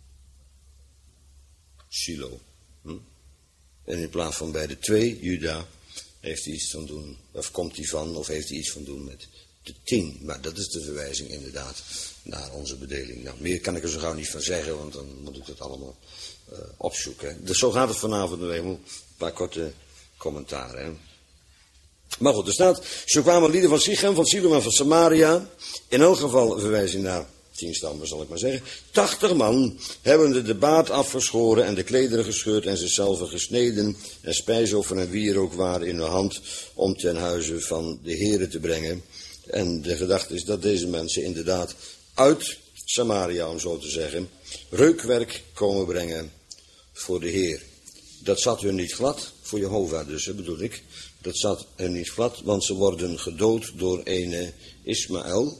Silo. Hm? En in plaats van bij de twee, Juda, heeft hij iets van doen, of komt hij van, of heeft hij iets van doen met de tien. Maar dat is de verwijzing inderdaad naar onze bedeling. Nou, meer kan ik er zo gauw niet van zeggen, want dan moet ik dat allemaal uh, opzoeken. Dus zo gaat het vanavond nog even. Een paar korte commentaren. Hè? Maar goed, er staat, zo kwamen lieden van Sichem, van Silo en van Samaria. In elk geval een verwijzing naar tien stammen, zal ik maar zeggen. Tachtig man hebben de baard afgeschoren en de klederen gescheurd en zichzelf gesneden en spijsoffer en wierook waren in hun hand om ten huize van de Here te brengen. En de gedachte is dat deze mensen inderdaad uit Samaria, om zo te zeggen, reukwerk komen brengen voor de Heer. Dat zat hun niet glad, voor Jehovah dus, bedoel ik. Dat zat hun niet glad, want ze worden gedood door ene Ismaël.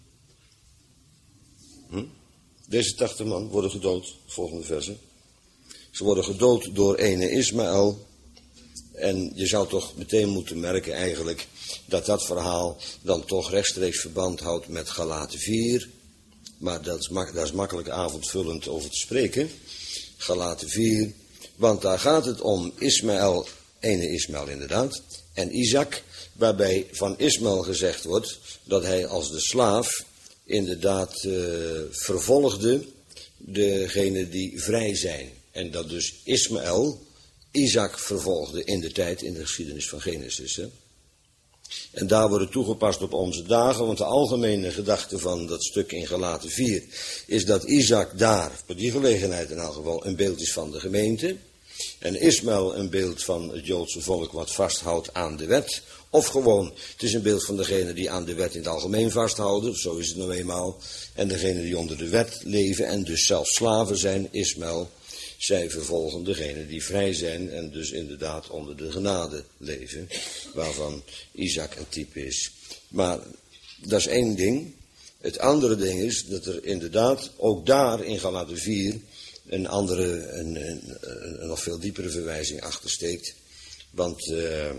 Hm? Deze tachtig man worden gedood, volgende verse. Ze worden gedood door ene Ismaël. En je zou toch meteen moeten merken eigenlijk dat dat verhaal dan toch rechtstreeks verband houdt met Galaten vier. Maar dat is, mak- daar is makkelijk avondvullend over te spreken. Galaten vier. Want daar gaat het om Ismaël, ene Ismaël inderdaad, en Isaac, waarbij van Ismaël gezegd wordt dat hij als de slaaf inderdaad uh, vervolgde degenen die vrij zijn. En dat dus Ismaël Isaac vervolgde in de tijd in de geschiedenis van Genesis. Hè? En daar wordt het toegepast op onze dagen, want de algemene gedachte van dat stuk in Galaten vier is dat Isaac daar, voor die gelegenheid in elk geval, een beeld is van de gemeente. En Ismaël een beeld van het Joodse volk wat vasthoudt aan de wet. Of gewoon, het is een beeld van degene die aan de wet in het algemeen vasthouden, zo is het nou eenmaal. En degene die onder de wet leven en dus zelfs slaven zijn, Ismaël. zij vervolgen degenen die vrij zijn en dus inderdaad onder de genade leven, waarvan Isaac een type is. Maar dat is één ding. Het andere ding is dat er inderdaad ook daar in Galaten vier een andere, een, een, een, een nog veel diepere verwijzing achter steekt. Want uh,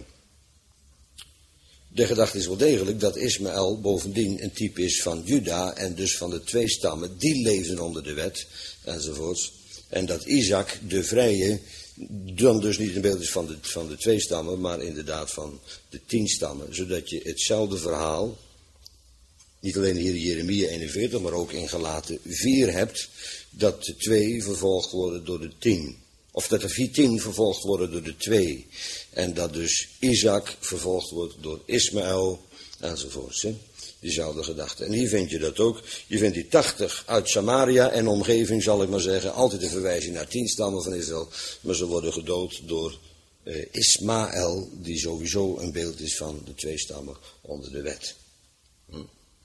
de gedachte is wel degelijk dat Ismaël bovendien een type is van Juda en dus van de twee stammen, die leefden onder de wet enzovoorts. En dat Isaac, de vrije, dan dus niet een beeld is van de, van de twee stammen, maar inderdaad van de tien stammen. Zodat je hetzelfde verhaal, niet alleen hier in Jeremia eenenveertig, maar ook in Galaten vier hebt, dat de twee vervolgd worden door de tien. Of dat de vier tien vervolgd worden door de twee. En dat dus Isaac vervolgd wordt door Ismaël enzovoorts. Hè? Diezelfde gedachte. En hier vind je dat ook. Je vindt die tachtig uit Samaria en omgeving, zal ik maar zeggen. Altijd een verwijzing naar tien stammen van Israël. Maar ze worden gedood door uh, Ismaël, die sowieso een beeld is van de twee stammen onder de wet. Hm.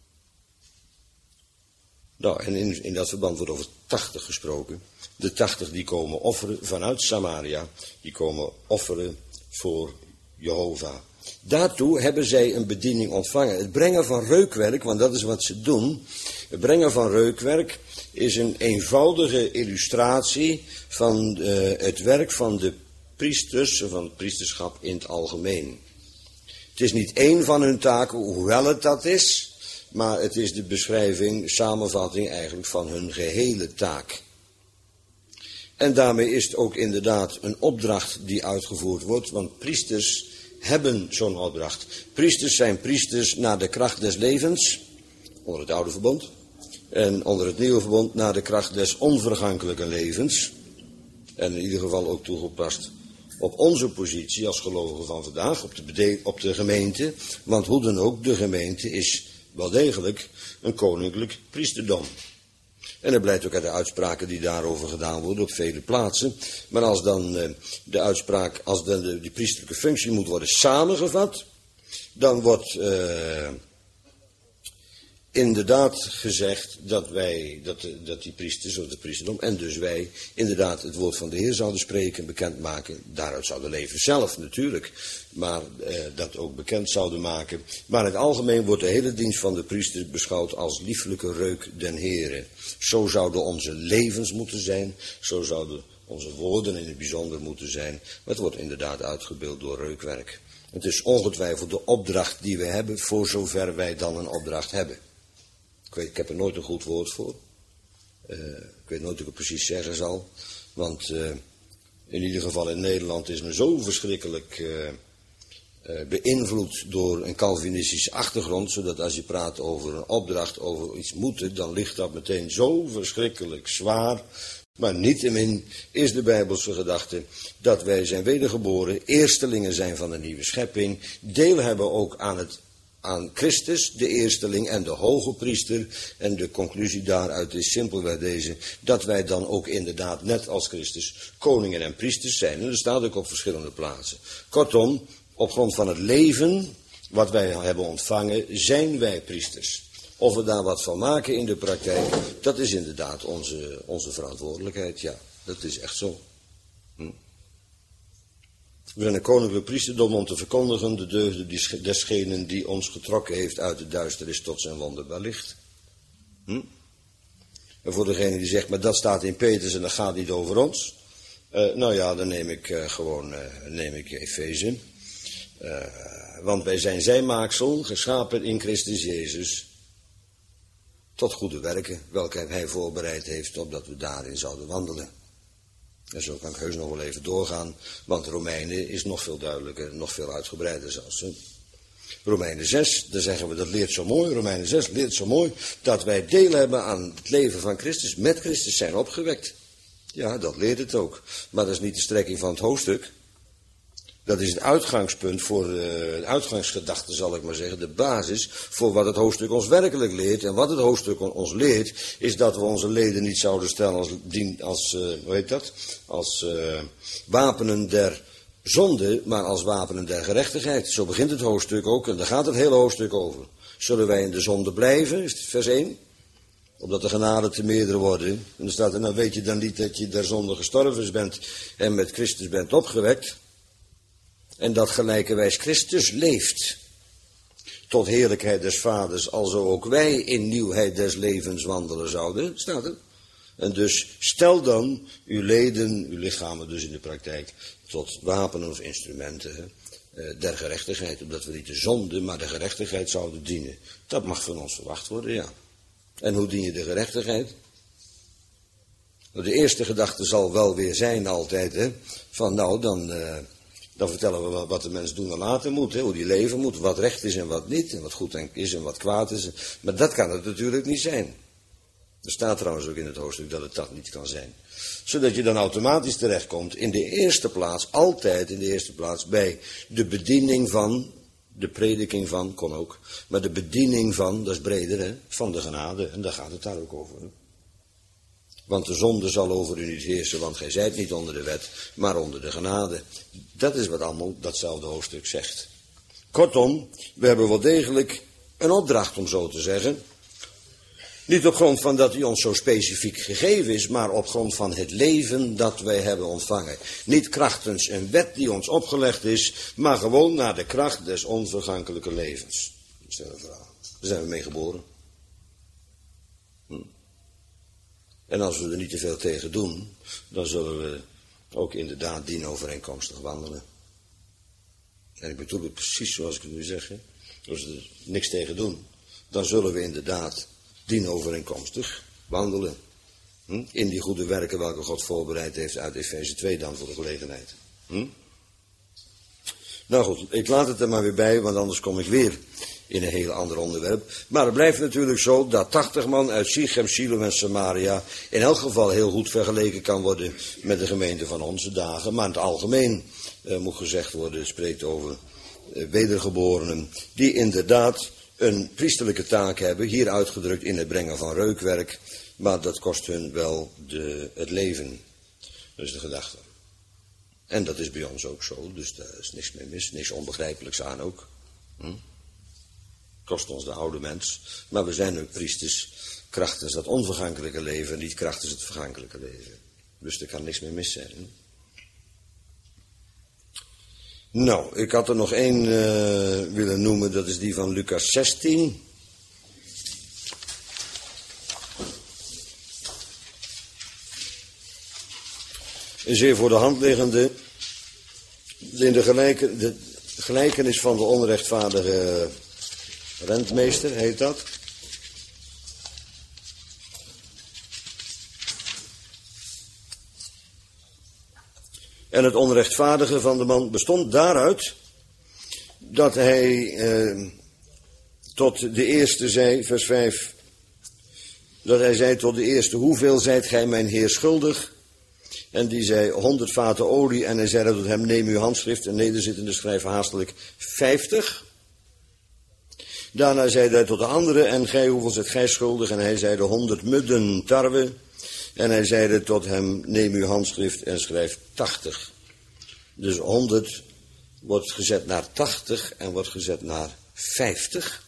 Nou, en in, in dat verband wordt over tachtig gesproken. De tachtig die komen offeren vanuit Samaria, die komen offeren voor Jehovah. Daartoe hebben zij een bediening ontvangen. Het brengen van reukwerk, want dat is wat ze doen. Het brengen van reukwerk is een eenvoudige illustratie van uh, het werk van de priesters, van het priesterschap in het algemeen. Het is niet één van hun taken, hoewel het dat is, maar het is de beschrijving, samenvatting eigenlijk van hun gehele taak. En daarmee is het ook inderdaad een opdracht die uitgevoerd wordt, want priesters hebben zo'n opdracht. Priesters zijn priesters naar de kracht des levens, onder het oude verbond, en onder het nieuwe verbond naar de kracht des onvergankelijke levens. En in ieder geval ook toegepast op onze positie als gelovigen van vandaag, op de, op de gemeente, want hoe dan ook, de gemeente is wel degelijk een koninklijk priesterdom. En dat blijkt ook uit de uitspraken die daarover gedaan worden op vele plaatsen. Maar als dan uh, de uitspraak, als dan de, die priesterlijke functie moet worden samengevat, dan wordt uh, inderdaad gezegd dat wij, dat, dat die priesters of de priesterdom, en dus wij, inderdaad het woord van de Heer zouden spreken, bekendmaken. Daaruit zouden leven zelf natuurlijk, maar uh, dat ook bekend zouden maken. Maar in het algemeen wordt de hele dienst van de priester beschouwd als lieflijke reuk den Heere. Zo zouden onze levens moeten zijn, zo zouden onze woorden in het bijzonder moeten zijn. Maar het wordt inderdaad uitgebeeld door reukwerk. Het is ongetwijfeld de opdracht die we hebben, voor zover wij dan een opdracht hebben. Ik weet, ik heb er nooit een goed woord voor. Uh, ik weet nooit hoe ik het precies zeggen zal. Want uh, in ieder geval in Nederland is men zo verschrikkelijk uh, uh, beïnvloed door een Calvinistische achtergrond, zodat als je praat over een opdracht, over iets moeten, dan ligt dat meteen zo verschrikkelijk zwaar. Maar niettemin is de Bijbelse gedachte dat wij zijn wedergeboren, eerstelingen zijn van de nieuwe schepping, deel hebben ook aan het aan Christus, de eersteling en de hoge priester. En de conclusie daaruit is simpelweg deze, dat wij dan ook inderdaad net als Christus koningen en priesters zijn. En dat staat ook op verschillende plaatsen. Kortom, op grond van het leven wat wij hebben ontvangen, zijn wij priesters. Of we daar wat van maken in de praktijk, dat is inderdaad onze, onze verantwoordelijkheid. Ja, dat is echt zo. Hm. We zijn een koninklijk priesterdom om te verkondigen de deugden desgenen die ons getrokken heeft uit de duisternis tot zijn wonderbaar licht. Hm? En voor degene die zegt, maar dat staat in Petrus en dat gaat niet over ons. Uh, nou ja, dan neem ik uh, gewoon uh, neem ik Efeze. Uh, want wij zijn zijn maaksel, geschapen in Christus Jezus, tot goede werken, welke hij voorbereid heeft, opdat we daarin zouden wandelen. En zo kan ik heus nog wel even doorgaan, want Romeinen is nog veel duidelijker, nog veel uitgebreider zelfs. Romeinen zes, daar zeggen we, dat leert zo mooi, Romeinen zes leert zo mooi, dat wij deel hebben aan het leven van Christus, met Christus zijn opgewekt. Ja, dat leert het ook, maar dat is niet de strekking van het hoofdstuk. Dat is het uitgangspunt voor uh, de uitgangsgedachte, zal ik maar zeggen, de basis voor wat het hoofdstuk ons werkelijk leert. En wat het hoofdstuk ons leert, is dat we onze leden niet zouden stellen als, dien, als uh, hoe heet dat, als uh, wapenen der zonde, maar als wapenen der gerechtigheid. Zo begint het hoofdstuk ook en daar gaat het hele hoofdstuk over. Zullen wij in de zonde blijven, is het vers één? opdat de genade te meerdere worden. En dan staat er, nou weet je dan niet dat je der zonde gestorven bent en met Christus bent opgewekt. En dat gelijkerwijs Christus leeft. Tot heerlijkheid des vaders, alzo ook wij in nieuwheid des levens wandelen zouden. Staat er. En dus stel dan uw leden, uw lichamen dus in de praktijk, tot wapenen of instrumenten eh, der gerechtigheid. Omdat we niet de zonde, maar de gerechtigheid zouden dienen. Dat mag van ons verwacht worden, ja. En hoe dien je de gerechtigheid? De eerste gedachte zal wel weer zijn altijd, hè, van nou, dan, uh, dan vertellen we wat de mens doen en laten moet, hè, hoe die leven moet, wat recht is en wat niet, en wat goed is en wat kwaad is. Maar dat kan het natuurlijk niet zijn. Er staat trouwens ook in het hoofdstuk dat het dat niet kan zijn. Zodat je dan automatisch terechtkomt in de eerste plaats, altijd in de eerste plaats, bij de bediening van, de prediking van, kon ook, maar de bediening van, dat is breder, hè, van de genade, en daar gaat het daar ook over. Hè. Want de zonde zal over u niet heersen, want gij zijt niet onder de wet, maar onder de genade. Dat is wat allemaal datzelfde hoofdstuk zegt. Kortom, we hebben wel degelijk een opdracht, om zo te zeggen. Niet op grond van dat hij ons zo specifiek gegeven is, maar op grond van het leven dat wij hebben ontvangen. Niet krachtens een wet die ons opgelegd is, maar gewoon naar de kracht des onvergankelijke levens. Dat is een vraag. Daar zijn we mee geboren. Hm. En als we er niet te veel tegen doen, dan zullen we ook inderdaad dienovereenkomstig wandelen. En ik bedoel het precies zoals ik het nu zeg. Hè. Als we er niks tegen doen, dan zullen we inderdaad dienovereenkomstig wandelen. Hm? In die goede werken welke God voorbereid heeft uit Efeze twee dan voor de gelegenheid. Hm? Nou goed, ik laat het er maar weer bij, want anders kom ik weer in een heel ander onderwerp. Maar het blijft natuurlijk zo dat tachtig man uit Sichem, Silom en Samaria in elk geval heel goed vergeleken kan worden met de gemeente van onze dagen. Maar in het algemeen uh, moet gezegd worden, het spreekt over uh, wedergeborenen die inderdaad een priesterlijke taak hebben, hier uitgedrukt in het brengen van reukwerk, maar dat kost hun wel de, het leven. Dat is de gedachte. En dat is bij ons ook zo, dus daar is niks mee mis, niks onbegrijpelijks aan ook. Hm? Kost ons de oude mens, maar we zijn ook priesters krachtens dat onvergankelijke leven, niet krachtens het vergankelijke leven. Dus er kan niks mee mis zijn. Hè? Nou, ik had er nog één uh, willen noemen, dat is die van Lucas zestien. Een zeer voor de hand liggende, in de, gelijke, de gelijkenis van de onrechtvaardige rentmeester, heet dat. En het onrechtvaardige van de man bestond daaruit dat hij eh, tot de eerste zei, vers vijf, dat hij zei tot de eerste, hoeveel zijt gij mijn heer schuldig? En die zei honderd vaten olie en hij zei tot hem, neem uw handschrift en nederzittende schrijf haastelijk vijftig. Daarna zei hij tot de andere, en gij, hoeveel zijt gij schuldig? En hij zeide honderd mudden tarwe. En hij zeide tot hem, neem uw handschrift en schrijf tachtig. Dus honderd wordt gezet naar tachtig en wordt gezet naar vijftig.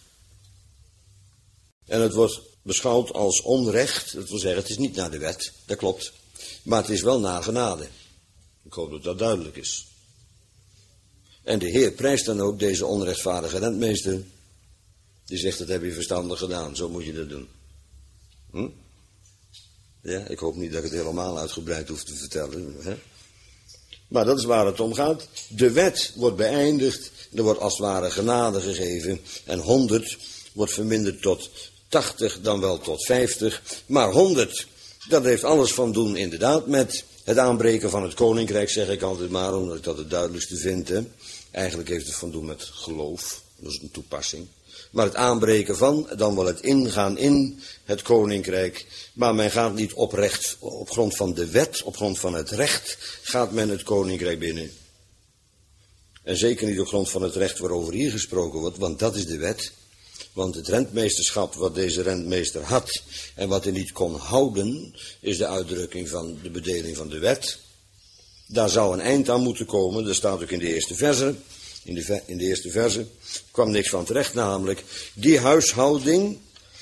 En het wordt beschouwd als onrecht, dat wil zeggen, het is niet naar de wet, dat klopt. Maar het is wel naar genade. Ik hoop dat dat duidelijk is. En de Heer prijst dan ook deze onrechtvaardige rentmeester. Die zegt, dat heb je verstandig gedaan, zo moet je dat doen. Hm? Ja, ik hoop niet dat ik het helemaal uitgebreid hoef te vertellen. Hè? Maar dat is waar het om gaat. De wet wordt beëindigd, er wordt als het ware genade gegeven. En honderd wordt verminderd tot tachtig, dan wel tot vijftig. Maar honderd, dat heeft alles van doen inderdaad met het aanbreken van het koninkrijk, zeg ik altijd maar, omdat ik dat het duidelijkste vind. Hè? Eigenlijk heeft het van doen met geloof, dat is een toepassing. Maar het aanbreken van, dan wel het ingaan in het koninkrijk. Maar men gaat niet op, recht, op grond van de wet, op grond van het recht, gaat men het koninkrijk binnen. En zeker niet op grond van het recht waarover hier gesproken wordt, want dat is de wet. Want het rentmeesterschap wat deze rentmeester had en wat hij niet kon houden, is de uitdrukking van de bedeling van de wet. Daar zou een eind aan moeten komen, dat staat ook in de eerste verse. In de, in de eerste verse kwam niks van terecht, namelijk die huishouding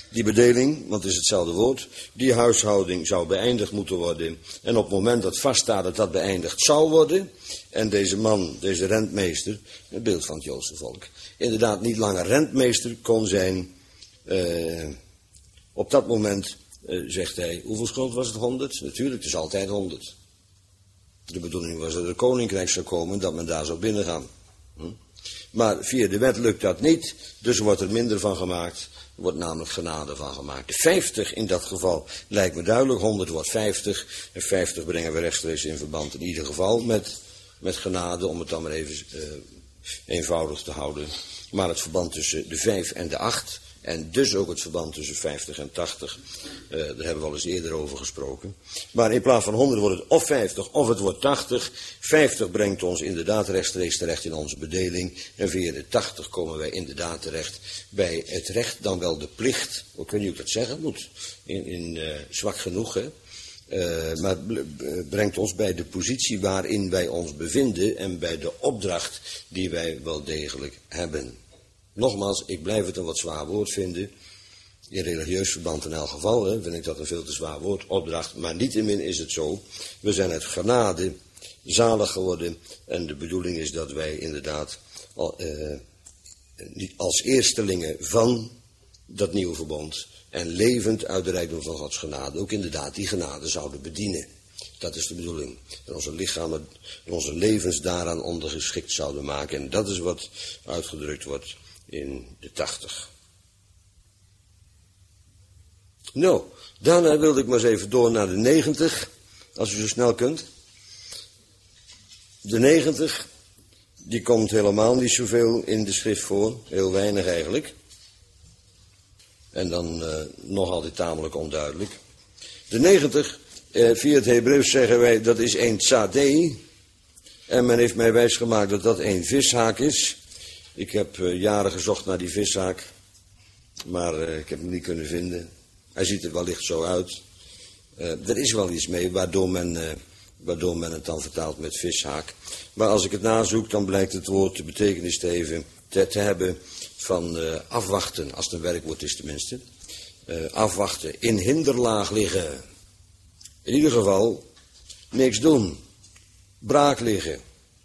Die bedeling, want het is hetzelfde woord, die huishouding zou beëindigd moeten worden. En op het moment dat vaststaat dat dat beëindigd zou worden, en deze man, deze rentmeester, het beeld van het Joodse volk, inderdaad niet langer rentmeester kon zijn, uh, op dat moment uh, zegt hij, hoeveel schuld was het? honderd? Natuurlijk, het is altijd honderd. De bedoeling was dat er een koninkrijk zou komen, dat men daar zou binnengaan. Hm? Maar via de wet lukt dat niet, dus wordt er minder van gemaakt. Er wordt namelijk genade van gemaakt. vijftig in dat geval lijkt me duidelijk, honderd wordt vijftig. En vijftig brengen we rechtstreeks in verband in ieder geval met, met genade, om het dan maar even uh, eenvoudig te houden. Maar het verband tussen de vijf en de acht, en dus ook het verband tussen vijftig en tachtig, uh, daar hebben we al eens eerder over gesproken. Maar in plaats van honderd wordt het of vijftig of het wordt tachtig. vijftig brengt ons inderdaad rechtstreeks terecht in onze bedeling. En via de tachtig komen wij inderdaad terecht bij het recht, dan wel de plicht. Hoe kun je ook dat zeggen? Moet. In, in uh, zwak genoeg, hè. Uh, maar het brengt ons bij de positie waarin wij ons bevinden en bij de opdracht die wij wel degelijk hebben. Nogmaals, ik blijf het een wat zwaar woord vinden. In religieus verband in elk geval, hè, vind ik dat een veel te zwaar woord, opdracht. Maar niettemin is het zo, we zijn uit genade zalig geworden. En de bedoeling is dat wij inderdaad al, uh, niet als eerstelingen van dat nieuwe verbond en levend uit de rijkdom van Gods genade ook inderdaad die genade zouden bedienen. Dat is de bedoeling. Dat onze lichamen, onze levens daaraan ondergeschikt zouden maken. En dat is wat uitgedrukt wordt in de tachtig. Nou, daarna wilde ik maar eens even door naar de negentig, als u zo snel kunt. De negentig, die komt helemaal niet zoveel in de schrift voor, heel weinig eigenlijk. En dan uh, nog altijd tamelijk onduidelijk. De negentig, uh, via het Hebreeuws zeggen wij, dat is een tzadé. En men heeft mij wijsgemaakt dat dat een vishaak is. Ik heb uh, jaren gezocht naar die vishaak, maar uh, ik heb hem niet kunnen vinden. Hij ziet er wellicht zo uit. Uh, er is wel iets mee, waardoor men, uh, waardoor men het dan vertaalt met vishaak. Maar als ik het nazoek, dan blijkt het woord de betekenis te, even, te, te hebben van uh, afwachten, als het een werkwoord is tenminste. Uh, afwachten, in hinderlaag liggen. In ieder geval, niks doen. Braak liggen.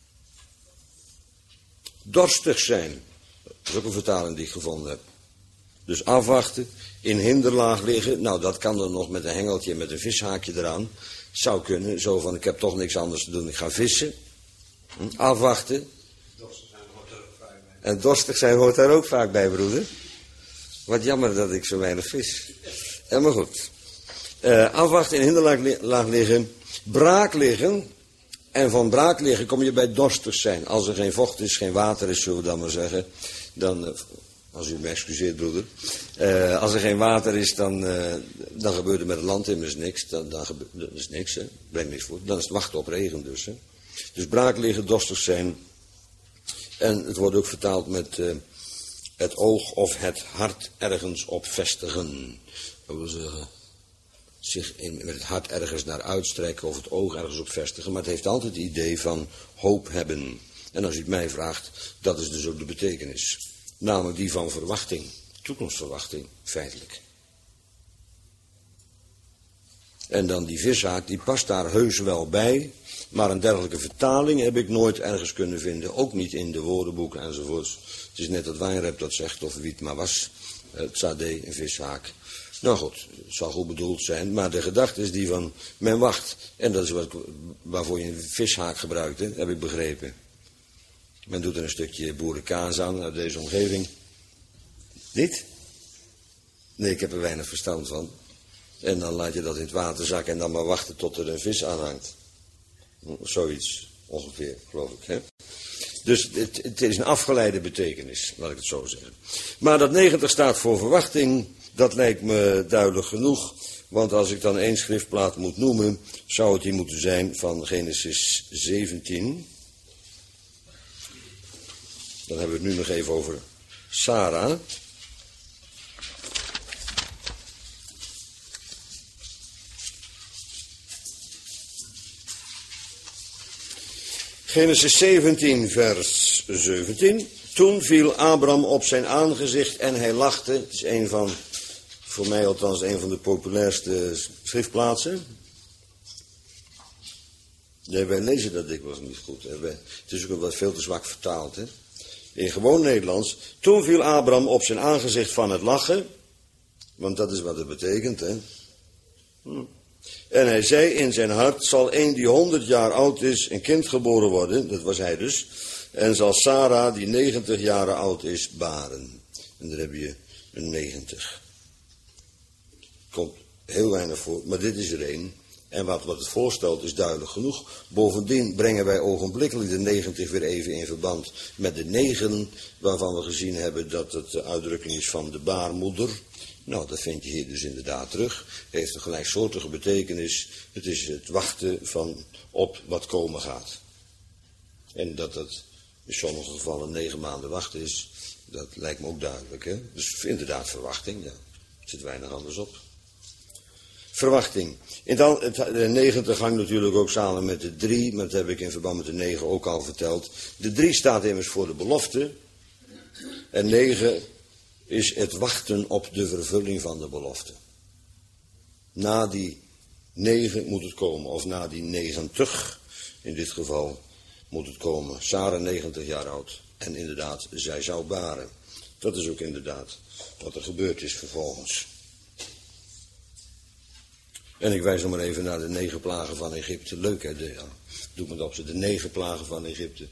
Dorstig zijn. Dat is ook een vertaling die ik gevonden heb. Dus afwachten, in hinderlaag liggen. Nou, dat kan dan nog met een hengeltje, met een vishaakje eraan. Zou kunnen, zo van, ik heb toch niks anders te doen, ik ga vissen. Hm? Afwachten. Dorstig zijn hoort er ook vaak bij. En dorstig zijn hoort daar ook vaak bij, broeder. Wat jammer dat ik zo weinig vis. Ja, maar goed. Uh, afwachten, in hinderlaag liggen. Braak liggen. En van braak liggen kom je bij dorstig zijn. Als er geen vocht is, geen water is, zullen we dan maar zeggen. Dan, uh, als u me excuseert, broeder. Uh, als er geen water is, dan, uh, dan gebeurt er met het land immers niks. Dan, dan gebeurt, dat is niks, hè. Breng niks voor. Dan is het wachten op regen dus, hè. Dus braak liggen, dorstig zijn. En het wordt ook vertaald met uh, het oog of het hart ergens op vestigen. Dat wil zeggen, zich in, met het hart ergens naar uitstrekken of het oog ergens op vestigen. Maar het heeft altijd het idee van hoop hebben. En als u het mij vraagt, dat is dus ook de betekenis. Namelijk die van verwachting, toekomstverwachting, feitelijk. En dan die vishaak, die past daar heus wel bij. Maar een dergelijke vertaling heb ik nooit ergens kunnen vinden. Ook niet in de woordenboeken enzovoorts. Het is net dat Wijnrep dat zegt, of wie het maar was. Het tzadé, een vishaak. Nou goed, het zal goed bedoeld zijn. Maar de gedachte is die van, men wacht. En dat is wat, waarvoor je een vishaak gebruikt, hè, heb ik begrepen. Men doet er een stukje boerenkaas aan uit deze omgeving. Niet? Nee, ik heb er weinig verstand van. En dan laat je dat in het water zakken en dan maar wachten tot er een vis aanhangt. Zoiets ongeveer, geloof ik. Hè? Dus het, het is een afgeleide betekenis, laat ik het zo zeggen. Maar dat negentig staat voor verwachting, dat lijkt me duidelijk genoeg. Want als ik dan één schriftplaat moet noemen, zou het die moeten zijn van Genesis zeventien. Dan hebben we het nu nog even over Sarah. Genesis zeventien, vers zeventien. Toen viel Abraham op zijn aangezicht en hij lachte. Het is een van, Voor mij althans een van de populairste schriftplaatsen. Nee, wij lezen dat dikwijls niet goed. Hè. Wij, het is ook wat veel te zwak vertaald. Hè. In gewoon Nederlands. Toen viel Abraham op zijn aangezicht van het lachen. Want dat is wat het betekent. Hè. Hm. En hij zei in zijn hart, zal een die honderd jaar oud is een kind geboren worden. Dat was hij dus. En zal Sarah die negentig jaren oud is baren. En daar heb je een negentig. Komt heel weinig voor, maar dit is er één. En wat, wat het voorstelt is duidelijk genoeg. Bovendien brengen wij ogenblikkelijk de negentig weer even in verband met de negen, waarvan we gezien hebben dat het de uitdrukking is van de baarmoeder. Nou, dat vind je hier dus inderdaad terug. Heeft een gelijksoortige betekenis. Het is het wachten van op wat komen gaat. En dat dat in sommige gevallen negen maanden wachten is, dat lijkt me ook duidelijk. Hè? Dus inderdaad verwachting, ja. Er zit weinig anders op. Verwachting. In het, het, de negentig hangt natuurlijk ook samen met de drie, maar dat heb ik in verband met de negen ook al verteld. De drie staat immers voor de belofte. En negen is het wachten op de vervulling van de belofte. Na die negen moet het komen, of na die negentig, in dit geval moet het komen. Sarah negentig jaar oud. En inderdaad, zij zou baren. Dat is ook inderdaad wat er gebeurd is vervolgens. En ik wijs nog maar even naar de negen plagen van Egypte. Leuk hè, de, ja, doe me dat op ze, de negen plagen van Egypte.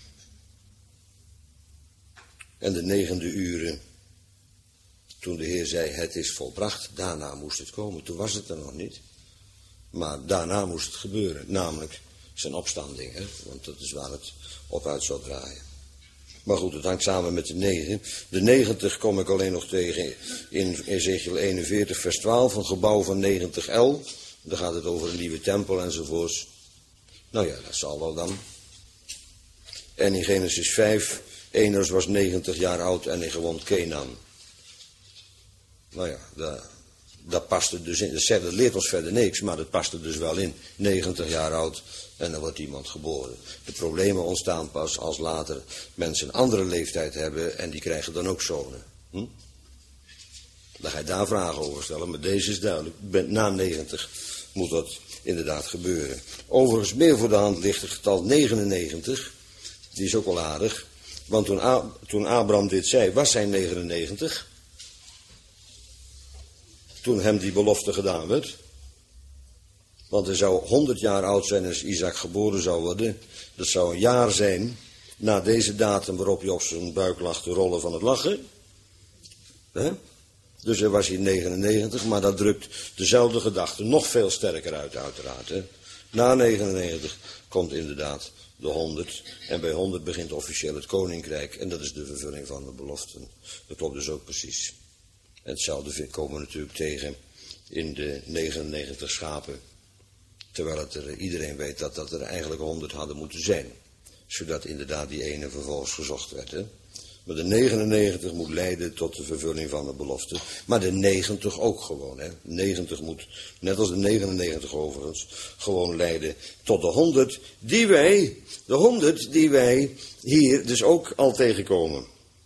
En de negende uren, toen de Heer zei, het is volbracht, daarna moest het komen. Toen was het er nog niet. Maar daarna moest het gebeuren, namelijk zijn opstanding. Hè? Want dat is waar het op uit zou draaien. Maar goed, het hangt samen met de negen. De negentig kom ik alleen nog tegen in Ezekiel eenenveertig vers twaalf, een gebouw van negentig el. Daar gaat het over een nieuwe tempel enzovoorts. Nou ja, dat zal wel dan. En in Genesis vijf, Enos was negentig jaar oud en hij gewond Kenan. Nou ja, dat, dat past er dus in. Dat, dat leert ons verder niks, maar dat past er dus wel in. negentig jaar oud en dan wordt iemand geboren. De problemen ontstaan pas als later mensen een andere leeftijd hebben en die krijgen dan ook zonen. Hm? Dan ga je daar vragen over stellen, maar deze is duidelijk. Na negentig moet dat inderdaad gebeuren. Overigens meer voor de hand ligt het getal negenennegentig. Die is ook wel aardig. Want toen, A- toen Abraham dit zei, was hij negenennegentig. Toen hem die belofte gedaan werd. Want hij zou honderd jaar oud zijn als Isaac geboren zou worden. Dat zou een jaar zijn na deze datum waarop hij op zijn buik lag te rollen van het lachen. He? Dus hij was hier negenennegentig, maar dat drukt dezelfde gedachte nog veel sterker uit uiteraard. He? Na negenennegentig komt inderdaad de honderd. En bij honderd begint officieel het koninkrijk. En dat is de vervulling van de beloften. Dat klopt dus ook precies. En hetzelfde komen we natuurlijk tegen in de negenennegentig schapen. Terwijl het er, iedereen weet dat dat er eigenlijk honderd hadden moeten zijn. Zodat inderdaad die ene vervolgens gezocht werd. Hè? Maar de negenennegentig moet leiden tot de vervulling van de belofte. Maar de negentig ook gewoon. Hè? negentig moet, net als de negenennegentig overigens, gewoon leiden tot de honderd die wij, de honderd die wij hier dus ook al tegenkomen.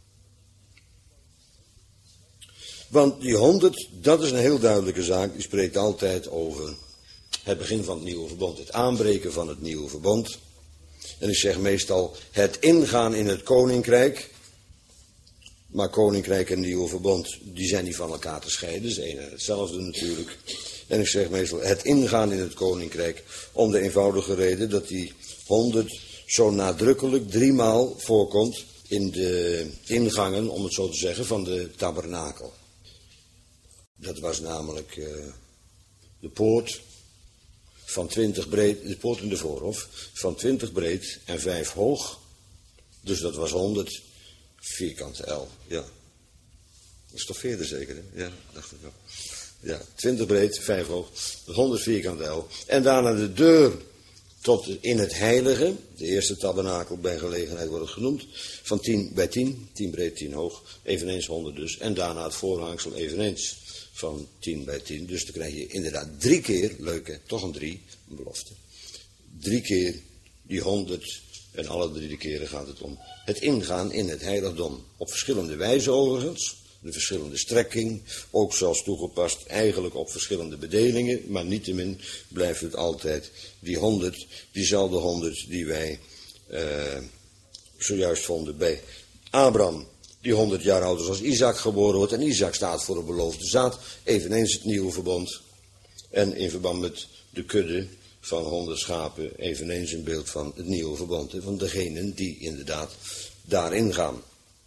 Want die honderd, dat is een heel duidelijke zaak, die spreekt altijd over het begin van het nieuwe verbond, het aanbreken van het nieuwe verbond. En ik zeg meestal het ingaan in het koninkrijk. Maar koninkrijk en nieuwe verbond, die zijn niet van elkaar te scheiden. Dat is één en hetzelfde natuurlijk. En ik zeg meestal het ingaan in het koninkrijk om de eenvoudige reden dat die honderd zo nadrukkelijk driemaal voorkomt in de ingangen, om het zo te zeggen, van de tabernakel. Dat was namelijk uh, de poort van twintig breed, de poort in de voorhof, van twintig breed en vijf hoog. Dus dat was honderd vierkante el, ja. Dat is toch veertig zeker, hè? Ja, dacht ik wel. Ja, twintig breed, vijf hoog, honderd vierkante el. En daarna de deur tot in het heilige, de eerste tabernakel bij gelegenheid wordt het genoemd, van tien bij tien, tien breed, tien hoog, eveneens honderd dus. En daarna het voorhangsel eveneens van tien bij tien. Dus dan krijg je inderdaad drie keer, leuk hè, toch een drie, een belofte. Drie keer die honderd en alle drie de keren gaat het om het ingaan in het heiligdom. Op verschillende wijzen overigens, de verschillende strekking, ook zelfs toegepast eigenlijk op verschillende bedelingen, maar niettemin blijft het altijd die honderd, diezelfde honderd die wij uh, zojuist vonden bij Abraham, die honderd jaar oud is als Isaac geboren wordt. En Isaac staat voor de beloofde zaad, eveneens het nieuwe verbond. En in verband met de kudde van honderd schapen, eveneens een beeld van het nieuwe verbond, hè, van degenen die inderdaad daarin gaan.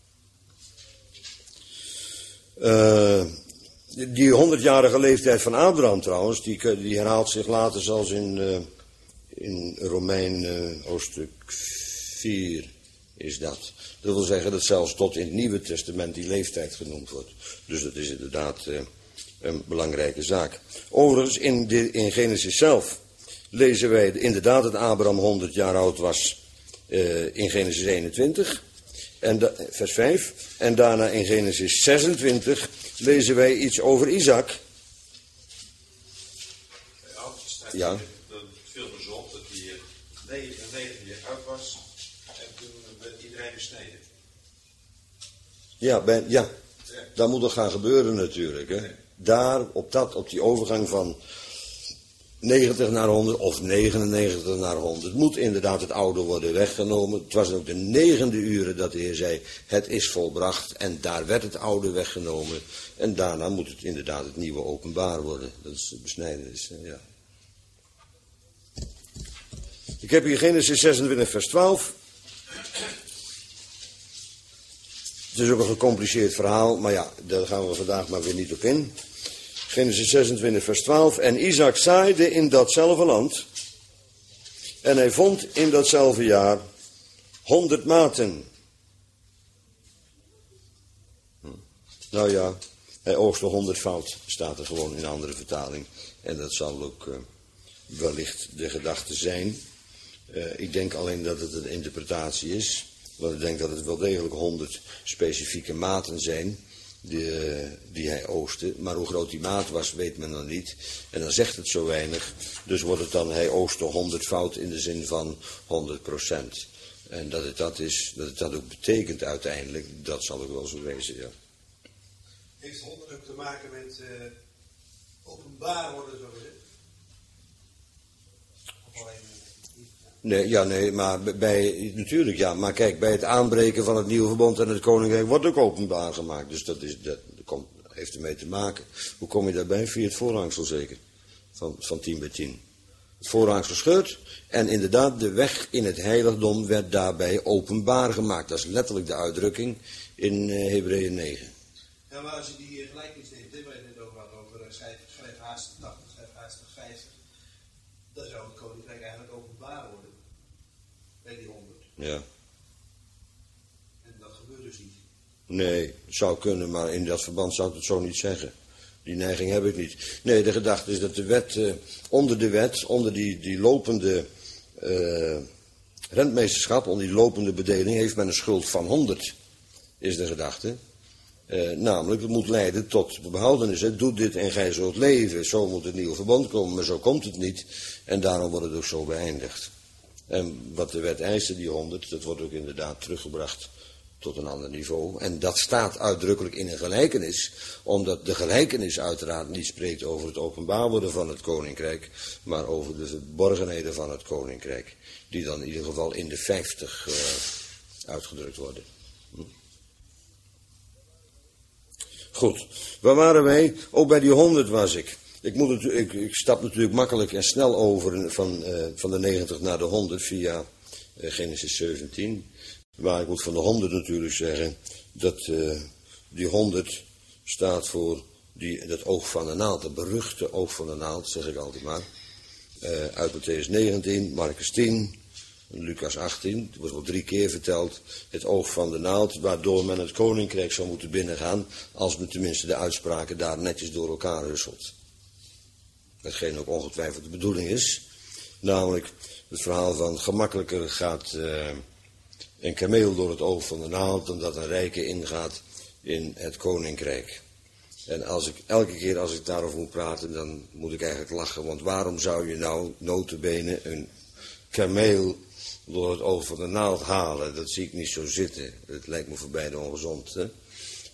Uh, die honderdjarige leeftijd van Abraham trouwens, die, die herhaalt zich later zelfs in, uh, in Romein uh, hoofdstuk vier is dat. Dat wil zeggen dat zelfs tot in het Nieuwe Testament die leeftijd genoemd wordt. Dus dat is inderdaad uh, een belangrijke zaak. Overigens, in, de, in Genesis zelf lezen wij inderdaad dat Abraham honderd jaar oud was uh, in Genesis eenentwintig. En da, vers vijf. En daarna in Genesis zesentwintig lezen wij iets over Isaac. Ja. Dat viel me zo op dat hij negen jaar oud was en toen werd iedereen besneden. Ja, bij, ja. ja, dat moet er gaan gebeuren natuurlijk. Hè. Ja. Daar, op, dat, op die overgang van negentig naar honderd of negenennegentig naar honderd moet inderdaad het oude worden weggenomen. Het was ook de negende uren dat de Heer zei, het is volbracht en daar werd het oude weggenomen. En daarna moet het inderdaad het nieuwe openbaar worden. Dat is de besnijdenis, ja. Ik heb hier Genesis zesentwintig vers twaalf. Het is ook een gecompliceerd verhaal, maar ja, daar gaan we vandaag maar weer niet op in. Genesis zesentwintig vers twaalf. En Isaac zaaide in datzelfde land. En hij vond in datzelfde jaar honderd maten. Hm. Nou ja, hij oogste honderdvoud, staat er gewoon in een andere vertaling. En dat zal ook uh, wellicht de gedachte zijn. Uh, ik denk alleen dat het een interpretatie is. Want ik denk dat het wel degelijk honderd specifieke maten zijn. Die, die hij oogste. Maar hoe groot die maat was, weet men dan niet. En dan zegt het zo weinig. Dus wordt het dan, hij oogste honderdvoud in de zin van honderd procent. En dat het dat is, dat het dat ook betekent uiteindelijk, dat zal ook wel zo wezen, ja. Heeft honderd ook te maken met uh, openbaar worden, zo gezegd? Of alleen... Nee, ja, nee, maar bij, natuurlijk ja, maar kijk, bij het aanbreken van het nieuwe verbond en het koninkrijk wordt ook openbaar gemaakt. Dus dat, is, dat, dat komt, heeft ermee te maken. Hoe kom je daarbij? Via het voorhangsel zeker, van, van tien bij tien. Het voorhangsel scheurt en inderdaad de weg in het heiligdom werd daarbij openbaar gemaakt. Dat is letterlijk de uitdrukking in uh, Hebreeën negen. Ja, maar als je die uh, gelijkenis neemt, hè, waar je het over had, over uh, schrijf, schrijf haastig tachtig, schrijf haastig vijftig, dan zou het koninkrijk eigenlijk openbaar worden. Bij die honderd. Ja. En dat gebeurt dus niet. Nee, het zou kunnen, maar in dat verband zou ik het zo niet zeggen. Die neiging heb ik niet. Nee, de gedachte is dat de wet, uh, onder de wet, onder die, die lopende uh, rentmeesterschap, onder die lopende bedeling, heeft men een schuld van honderd, is de gedachte. Uh, namelijk, het moet leiden tot de behoudenis. Hè. Doe dit en gij zult leven. Zo moet het nieuwe verbond komen, maar zo komt het niet. En daarom wordt het ook zo beëindigd. En wat de wet eiste, die honderd, dat wordt ook inderdaad teruggebracht tot een ander niveau. En dat staat uitdrukkelijk in een gelijkenis, omdat de gelijkenis uiteraard niet spreekt over het openbaar worden van het koninkrijk, maar over de verborgenheden van het koninkrijk, die dan in ieder geval in de vijftig uh, uitgedrukt worden. Hm? Goed, waar waren wij? Ook bij die honderd was ik. Ik, moet het, ik, ik stap natuurlijk makkelijk en snel over van, uh, van de negentig naar de honderd via uh, Genesis zeventien. Maar ik moet van de honderd natuurlijk zeggen dat uh, die honderd staat voor die, dat oog van de naald. Het beruchte oog van de naald, zeg ik altijd maar. Uh, uit Mattheüs negentien, Marcus tien, Lucas achttien. Het wordt wel drie keer verteld. Het oog van de naald, waardoor men het koninkrijk zou moeten binnengaan, als men tenminste de uitspraken daar netjes door elkaar husselt. Hetgeen ook ongetwijfeld de bedoeling is. Namelijk het verhaal van gemakkelijker gaat uh, een kameel door het oog van de naald dan dat een rijke ingaat in het koninkrijk. En als ik, elke keer als ik daarover moet praten, dan moet ik eigenlijk lachen. Want waarom zou je nou nota bene een kameel door het oog van de naald halen? Dat zie ik niet zo zitten. Het lijkt me voor beide ongezond. Hè?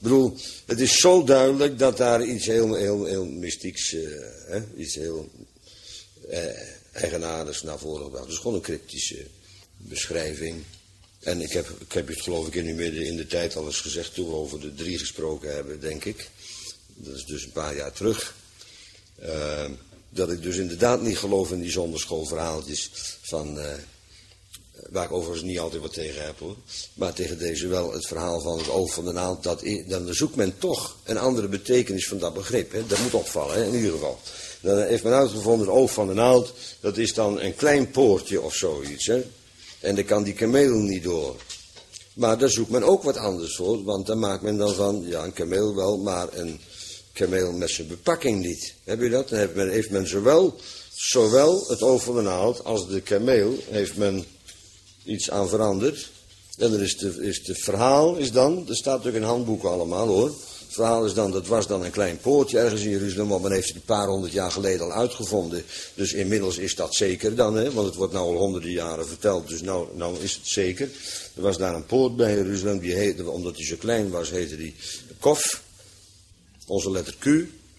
bedoel, het is zo duidelijk dat daar iets heel, heel, heel mystieks, uh, hè, iets heel uh, eigenaardigs naar voren gebracht. Het is gewoon een cryptische beschrijving. En ik heb, ik heb het geloof ik in uw midden in de tijd al eens gezegd toen we over de drie gesproken hebben, denk ik. Dat is dus een paar jaar terug. Uh, dat ik dus inderdaad niet geloof in die zonderschoolverhaaltjes van... Uh, waar ik overigens niet altijd wat tegen heb hoor. Maar tegen deze wel het verhaal van het oog van de naald. Dat, dan zoekt men toch een andere betekenis van dat begrip. Hè. Dat moet opvallen hè, in ieder geval. Dan heeft men uitgevonden het oog van de naald. Dat is dan een klein poortje of zoiets. Hè. En dan kan die kameel niet door. Maar daar zoekt men ook wat anders voor. Want dan maakt men dan van, ja een kameel wel, maar een kameel met zijn bepakking niet. Heb je dat? Dan heeft men, heeft men zowel, zowel het oog van de naald als de kameel heeft men... iets aan veranderd. En dan is het is de verhaal is dan, er staat natuurlijk in handboeken allemaal hoor. Het verhaal is dan, dat was dan een klein poortje ergens in Jeruzalem, want men heeft het een paar honderd jaar geleden al uitgevonden. Dus inmiddels is dat zeker dan, hè, want het wordt nou al honderden jaren verteld, dus nou, nou is het zeker. Er was daar een poort bij Jeruzalem, die heette, omdat hij zo klein was, heette die Kof. Onze letter Q.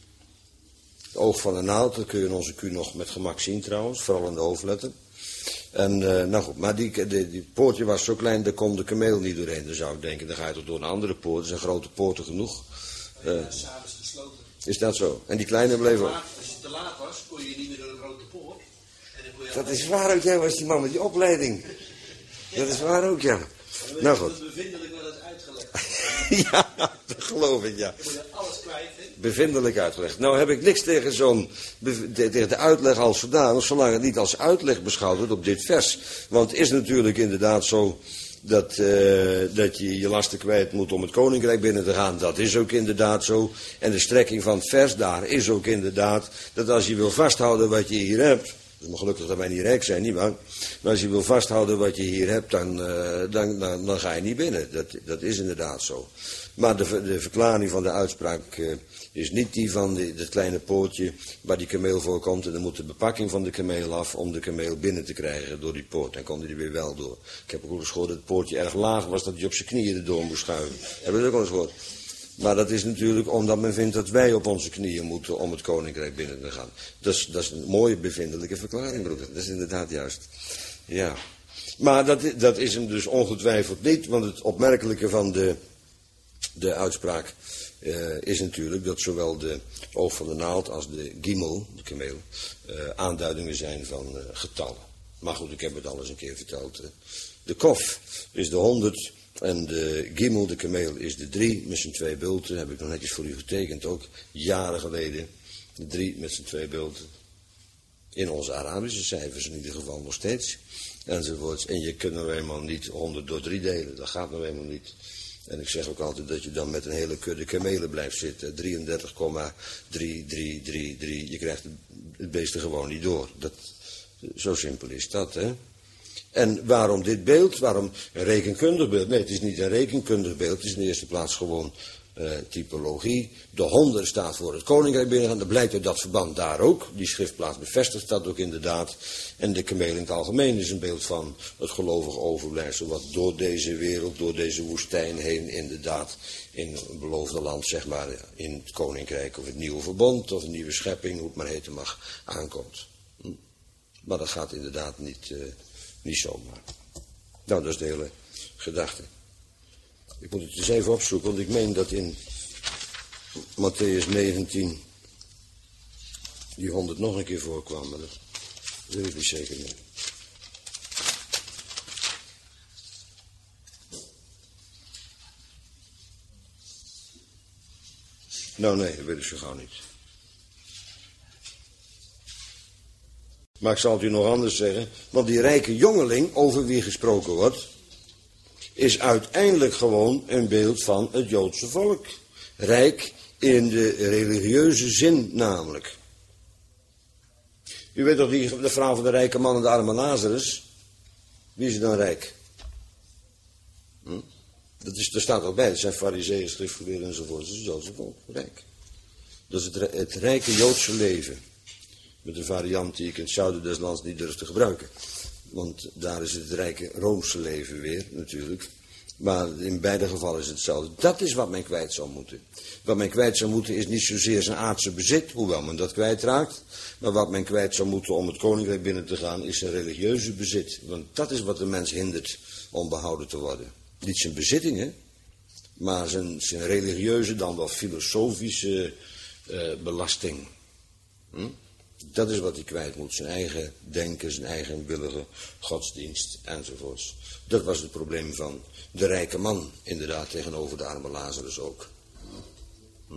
Het oog van de naald, dat kun je in onze Q nog met gemak zien trouwens, vooral in de hoofdletter. En, uh, nou goed, maar die, die, die poortje was zo klein, daar kon de kameel niet doorheen. Dan zou ik denken, dan ga je toch door een andere poort. Er zijn grote poorten genoeg. Uh, ja, s'avonds gesloten. Is dat zo? En die kleine bleef ook? Als je te laat was, kon je niet meer door de grote poort. En dan kon je dat is waar ook, jij was die man met die opleiding. Ja. Dat is waar ook, ja. Nou goed. Dat bevindelijk wel eens uitgelegd. Ja, dat geloof ik, ja. Dan moet je alles kwijt, hè? Bevindelijk uitgelegd. Nou heb ik niks tegen zo'n, tegen de uitleg als zodanig, zolang het niet als uitleg beschouwd wordt op dit vers. Want het is natuurlijk inderdaad zo dat, uh, dat je je lasten kwijt moet om het koninkrijk binnen te gaan. Dat is ook inderdaad zo. En de strekking van het vers daar is ook inderdaad dat als je wil vasthouden wat je hier hebt. Het is maar gelukkig dat wij niet rijk zijn, niet waar. Maar als je wil vasthouden wat je hier hebt, dan, uh, dan, dan, dan ga je niet binnen. Dat, dat is inderdaad zo. Maar de, de verklaring van de uitspraak uh, is niet die van die, dat kleine poortje waar die kameel voorkomt. En dan moet de bepakking van de kameel af om de kameel binnen te krijgen door die poort. Dan komt hij er weer wel door. Ik heb ook al eens gehoord dat het poortje erg laag was, dat hij op zijn knieën erdoor moest schuiven. Hebben we dat ook al eens gehoord? Maar dat is natuurlijk omdat men vindt dat wij op onze knieën moeten om het koninkrijk binnen te gaan. Dat is, dat is een mooie bevindelijke verklaring, broeder. Dat is inderdaad juist. Ja. Maar dat, dat is hem dus ongetwijfeld niet, want het opmerkelijke van de, de uitspraak uh, is natuurlijk dat zowel de oog van de naald als de gimel, de kameel, uh, aanduidingen zijn van uh, getallen. Maar goed, ik heb het al eens een keer verteld. Uh. De kof is de honderd. En de gimel, de kameel, is de drie met zijn twee bulten. Heb ik nog netjes voor u getekend ook. Jaren geleden. De drie met zijn twee bulten. In onze Arabische cijfers in ieder geval nog steeds. Enzovoorts. En je kunt nou eenmaal niet honderd door drie delen. Dat gaat nou eenmaal niet. En ik zeg ook altijd dat je dan met een hele kudde kamelen blijft zitten. drieëndertig komma drie drie drie drie. Je krijgt het beest er gewoon niet door. Dat, zo simpel is dat, hè. En waarom dit beeld? Waarom een rekenkundig beeld? Nee, het is niet een rekenkundig beeld. Het is in de eerste plaats gewoon uh, typologie. De honderd staat voor het koninkrijk binnengaan. Dat blijkt uit dat verband daar ook. Die schriftplaats bevestigt dat ook inderdaad. En de kameel in het algemeen is een beeld van het gelovig overblijfsel. Wat door deze wereld, door deze woestijn heen inderdaad in een beloofde land, zeg maar, in het koninkrijk of het nieuwe verbond of een nieuwe schepping, hoe het maar heten mag, aankomt. Hm. Maar dat gaat inderdaad niet... Uh, Niet zomaar. Nou, dat is de hele gedachte. Ik moet het eens even opzoeken, want ik meen dat in Matthäus negentien die honderd nog een keer voorkwam, maar dat weet ik niet zeker meer. Nou nee, dat weet ik zo gauw niet. Maar ik zal het u nog anders zeggen, want die rijke jongeling over wie gesproken wordt, is uiteindelijk gewoon een beeld van het Joodse volk. Rijk in de religieuze zin namelijk. U weet toch die, de vrouw van de rijke man en de arme Lazarus? Wie is er dan rijk? Hm? Dat is, er staat ook bij, dat zijn farizeeën, schriftgeleerden enzovoort. Dat is het Joodse volk, rijk. Dat is het, het rijke Joodse leven. Met een variant die ik in het zuiden des lands niet durf te gebruiken. Want daar is het rijke Roomse leven weer, natuurlijk. Maar in beide gevallen is het hetzelfde. Dat is wat men kwijt zou moeten. Wat men kwijt zou moeten is niet zozeer zijn aardse bezit, hoewel men dat kwijtraakt. Maar wat men kwijt zou moeten om het koninkrijk binnen te gaan is zijn religieuze bezit. Want dat is wat de mens hindert om behouden te worden. Niet zijn bezittingen, maar zijn, zijn religieuze, dan wel filosofische uh, belasting. Hm? Dat is wat hij kwijt moet. Zijn eigen denken, zijn eigen willige godsdienst enzovoorts. Dat was het probleem van de rijke man, inderdaad, tegenover de arme Lazarus ook. Hm.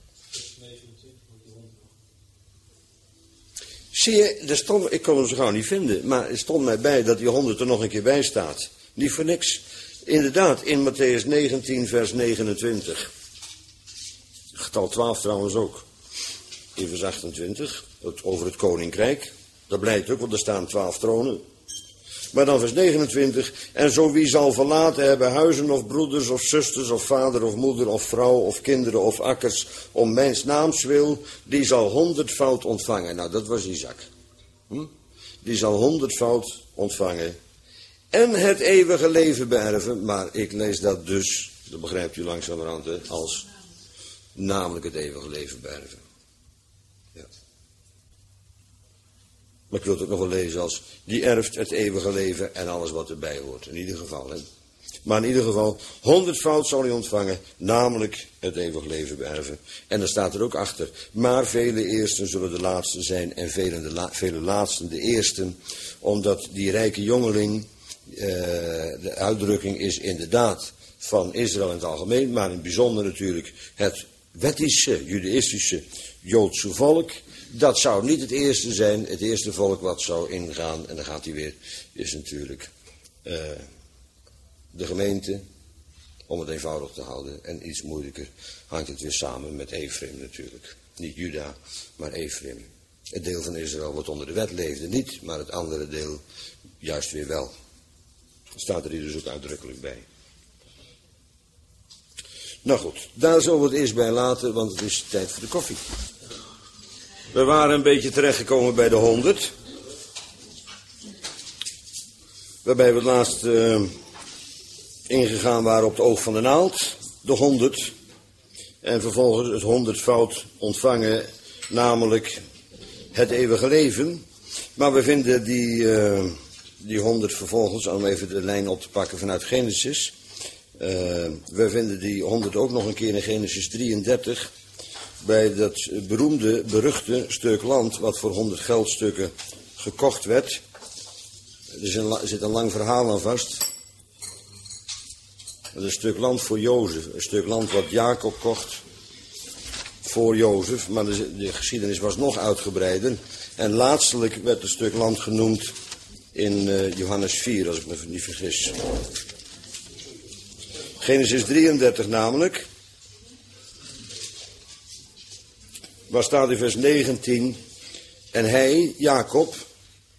Zie je, er stond, ik kon hem zo gauw niet vinden, maar er stond mij bij dat die honderd er nog een keer bij staat. Niet voor niks. Inderdaad, in Matthäus negentien, vers negenentwintig. Getal twaalf trouwens ook. In vers achtentwintig, het, over het koninkrijk. Dat blijkt ook, want er staan twaalf tronen. Maar dan vers negenentwintig. En zo wie zal verlaten hebben huizen of broeders of zusters of vader of moeder of vrouw of kinderen of akkers om mijns naams wil, die zal honderdvoud ontvangen. Nou, dat was Isaac. Hm? Die zal honderdvoud ontvangen. En het eeuwige leven beërven. Maar ik lees dat dus, dat begrijpt u langzamerhand, hè, als namelijk het eeuwige leven beërven. Ja. Maar ik wil het ook nog wel lezen als, die erft het eeuwige leven en alles wat erbij hoort. In ieder geval, hè. Maar in ieder geval, honderdvoud zal hij ontvangen, namelijk het eeuwige leven beërven. En dan staat er ook achter, maar vele eersten zullen de laatsten zijn en vele, de la, vele laatsten de eersten. Omdat die rijke jongeling, uh, de uitdrukking is inderdaad van Israël in het algemeen, maar in het bijzonder natuurlijk het wettische, judaïstische, Joodse volk. Dat zou niet het eerste zijn, het eerste volk wat zou ingaan, en dan gaat hij weer, is natuurlijk uh, de gemeente, om het eenvoudig te houden. En iets moeilijker hangt het weer samen met Ephraim natuurlijk. Niet Juda, maar Ephraim. Het deel van Israël wat onder de wet leefde niet, maar het andere deel juist weer wel. Dat staat er hier dus ook uitdrukkelijk bij. Nou goed, daar zullen we het eerst bij laten, want het is tijd voor de koffie. We waren een beetje terechtgekomen bij de honderd. Waarbij we het laatst uh, ingegaan waren op het oog van de naald. De honderd. En vervolgens het honderdvoud ontvangen, namelijk het eeuwige leven. Maar we vinden die, uh, die honderd vervolgens, om even de lijn op te pakken vanuit Genesis. Uh, we vinden die honderd ook nog een keer in Genesis drieëndertig. Bij dat beroemde, beruchte stuk land wat voor honderd geldstukken gekocht werd. Er, is een, er zit een lang verhaal aan vast. Dat is een stuk land voor Jozef. Een stuk land wat Jacob kocht voor Jozef. Maar de, de geschiedenis was nog uitgebreider. En laatstelijk werd het stuk land genoemd in uh, Johannes vier, als ik me niet vergis. Genesis drieëndertig namelijk. Waar staat in vers negentien. En hij, Jacob,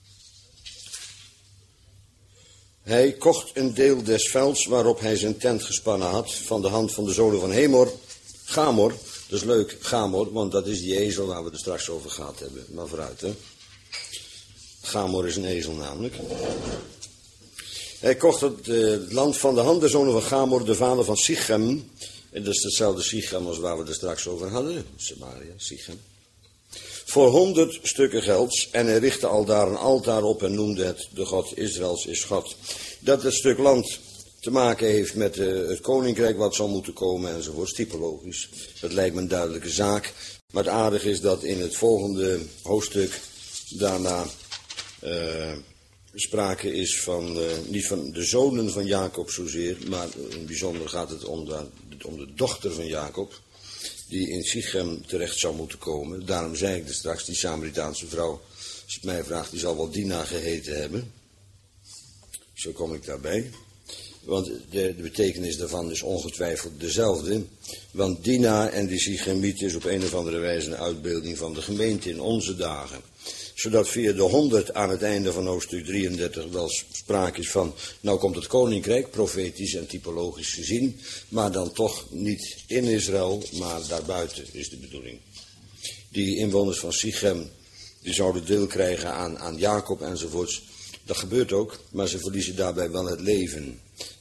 hij kocht een deel des velds waarop hij zijn tent gespannen had, van de hand van de zonen van Hemor, Gamor. Dat is leuk, Gamor, want dat is die ezel waar we het straks over gehad hebben. Maar vooruit, hè. Gamor is een ezel namelijk. Hij kocht het, uh, het land van de hand der zonen van Gamor, de vader van Sichem. En dat is hetzelfde Sichem als waar we het straks over hadden. Samaria, Sichem. Voor honderd stukken gelds. En hij richtte al daar een altaar op en noemde het de God Israëls is God. Dat het stuk land te maken heeft met uh, het koninkrijk wat zal moeten komen enzovoort. Typologisch. Dat lijkt me een duidelijke zaak. Maar het aardige is dat in het volgende hoofdstuk daarna uh, sprake is van, uh, niet van de zonen van Jacob zozeer, maar in het bijzonder gaat het om de, om de dochter van Jacob, die in Sichem terecht zou moeten komen. Daarom zei ik er straks, die Samaritaanse vrouw, als je het mij vraagt, die zal wel Dina geheten hebben. Zo kom ik daarbij. Want de, de betekenis daarvan is ongetwijfeld dezelfde. Want Dina en die Sichemiet is op een of andere wijze een uitbeelding van de gemeente in onze dagen. Zodat via de honderd aan het einde van hoofdstuk drieëndertig wel sprake is van, nou komt het koninkrijk, profetisch en typologisch gezien, maar dan toch niet in Israël, maar daarbuiten is de bedoeling. Die inwoners van Sichem, die zouden deel krijgen aan, aan Jacob enzovoorts. Dat gebeurt ook, maar ze verliezen daarbij wel het leven.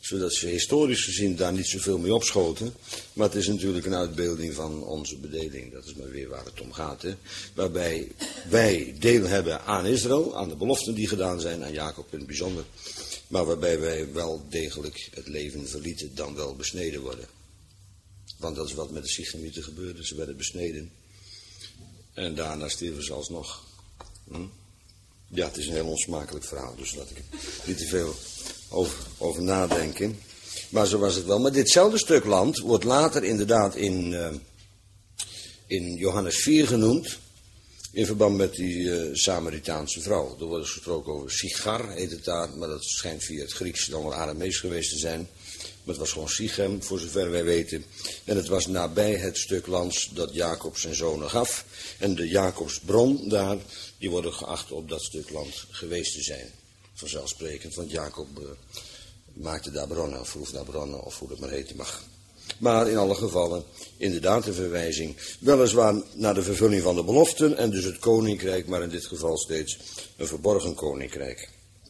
zodat ze historisch gezien daar niet zoveel mee opschoten. Maar het is natuurlijk een uitbeelding van onze bedeling. Dat is maar weer waar het om gaat. Hè? Waarbij wij deel hebben aan Israël, aan de beloften die gedaan zijn, aan Jacob in het bijzonder. Maar waarbij wij wel degelijk het leven verlieten, dan wel besneden worden. Want dat is wat met de Sichemieten gebeurde. Ze werden besneden. En daarna stierven ze alsnog. Hm? Ja, het is een heel onsmakelijk verhaal, dus laat ik er niet te veel over, over nadenken. Maar zo was het wel. Maar ditzelfde stuk land wordt later inderdaad in, uh, in Johannes vier genoemd. In verband met die uh, Samaritaanse vrouw. Er wordt gesproken over Sigar, heet het daar. Maar dat schijnt via het Grieks dan wel Aramees geweest te zijn. Maar het was gewoon Sichem, voor zover wij weten. En het was nabij het stuk lands dat Jacob zijn zonen gaf. En de Jacobsbron daar, die worden geacht op dat stuk land geweest te zijn. Vanzelfsprekend, want Jacob uh, maakte daar bronnen, of vroeg daar bronnen, of hoe dat maar heten mag. Maar in alle gevallen, inderdaad een verwijzing. Weliswaar naar de vervulling van de beloften en dus het koninkrijk, maar in dit geval steeds een verborgen koninkrijk.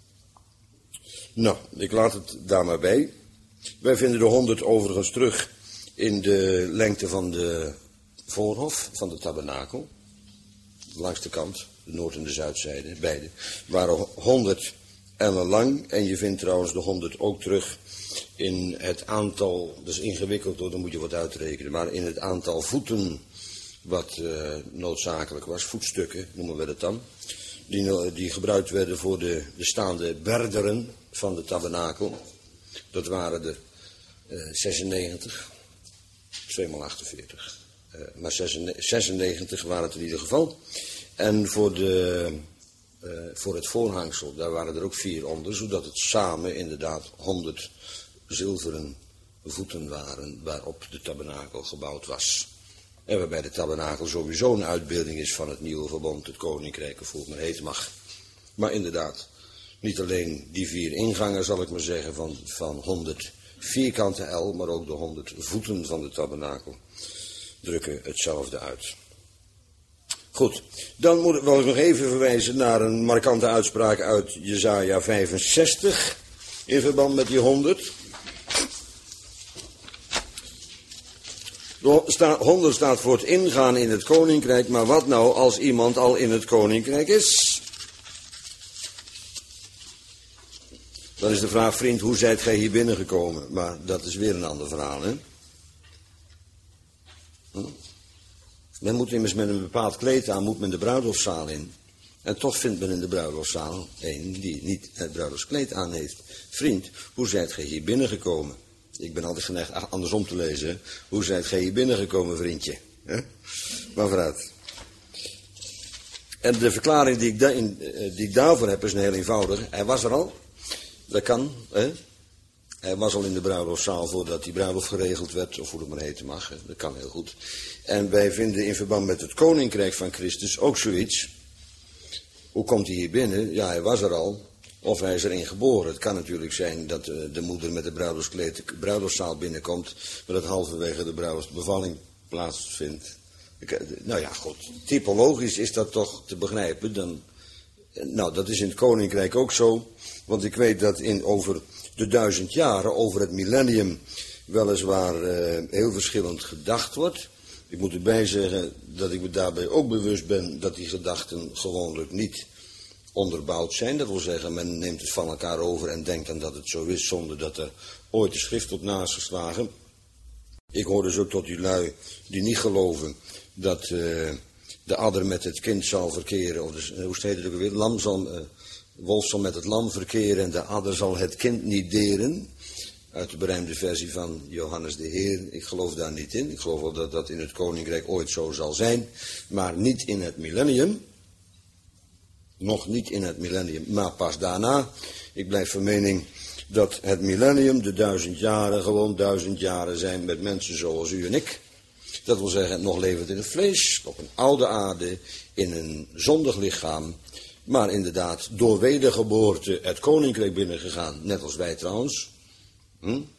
Nou, ik laat het daar maar bij. Wij vinden de honderd overigens terug in de lengte van de voorhof, van de tabernakel. Langs de kant, de noord- en de zuidzijde, beide. Waren honderd ellen lang. En je vindt trouwens de honderd ook terug in het aantal, dat is ingewikkeld hoor, dan moet je wat uitrekenen. Maar in het aantal voeten wat uh, noodzakelijk was, voetstukken noemen we dat dan. Die, die gebruikt werden voor de, de staande berderen van de tabernakel. Dat waren er uh, zesennegentig, twee maal achtenveertig. Uh, maar zesennegentig waren het in ieder geval. En voor, de, uh, voor het voorhangsel, daar waren er ook vier onder, zodat het samen inderdaad honderd zilveren voeten waren waarop de tabernakel gebouwd was. En waarbij de tabernakel sowieso een uitbeelding is van het nieuwe verbond, het koninkrijk, of hoe het maar heten mag. Maar inderdaad, niet alleen die vier ingangen, zal ik maar zeggen, van, van honderd vierkante el, maar ook de honderd voeten van de tabernakel drukken hetzelfde uit. Goed, dan moet ik wel nog even verwijzen naar een markante uitspraak uit Jesaja vijfenzestig in verband met die honderd. De honderd staat voor het ingaan in het koninkrijk, maar wat nou als iemand al in het koninkrijk is? Dan is de vraag, vriend, hoe zijt gij hier binnengekomen? Maar dat is weer een ander verhaal, hè? Hm? Men moet immers met een bepaald kleed aan, moet men de bruiloftszaal in. En toch vindt men in de bruiloftszaal een die niet het bruiloftskleed aan heeft. Vriend, hoe zijt gij hier binnengekomen? Ik ben altijd geneigd andersom te lezen. Hè? Hoe zijt gij hier binnengekomen, vriendje? Hè? Maar vooruit. En de verklaring die ik, da in, die ik daarvoor heb is een heel eenvoudig. Hij was er al. Dat kan. Hè? Hij was al in de bruiloftszaal voordat die bruiloft geregeld werd. Of hoe het maar heten mag. Hè? Dat kan heel goed. En wij vinden in verband met het koninkrijk van Christus ook zoiets. Hoe komt hij hier binnen? Ja, hij was er al. Of hij is erin geboren. Het kan natuurlijk zijn dat de, de moeder met de bruiloftskleed de bruiloftszaal binnenkomt, maar dat halverwege de bruiloftsbevalling plaatsvindt. Nou ja, goed. Typologisch is dat toch te begrijpen. Dan, nou, dat is in het koninkrijk ook zo. Want ik weet dat in over de duizend jaren, over het millennium, weliswaar uh, heel verschillend gedacht wordt. Ik moet erbij zeggen dat ik me daarbij ook bewust ben dat die gedachten gewoonlijk niet onderbouwd zijn. Dat wil zeggen, men neemt het van elkaar over en denkt dan dat het zo is, zonder dat er ooit de schrift op naast geslagen. Ik hoor dus ook tot die lui die niet geloven dat uh, de adder met het kind zal verkeren, of dus, hoe heet het ook weer, lam zal, uh, wolf zal met het lam verkeren en de adder zal het kind niet deren. Uit de berijmde versie van Johannes de Heer. Ik geloof daar niet in. Ik geloof wel dat dat in het koninkrijk ooit zo zal zijn, maar niet in het millennium. Nog niet in het millennium, maar pas daarna. Ik blijf van mening dat het millennium, de duizend jaren, gewoon duizend jaren zijn met mensen zoals u en ik. Dat wil zeggen, nog levend in het vlees, op een oude aarde, in een zondig lichaam. Maar inderdaad, door wedergeboorte het koninkrijk binnengegaan, net als wij trouwens. Hm?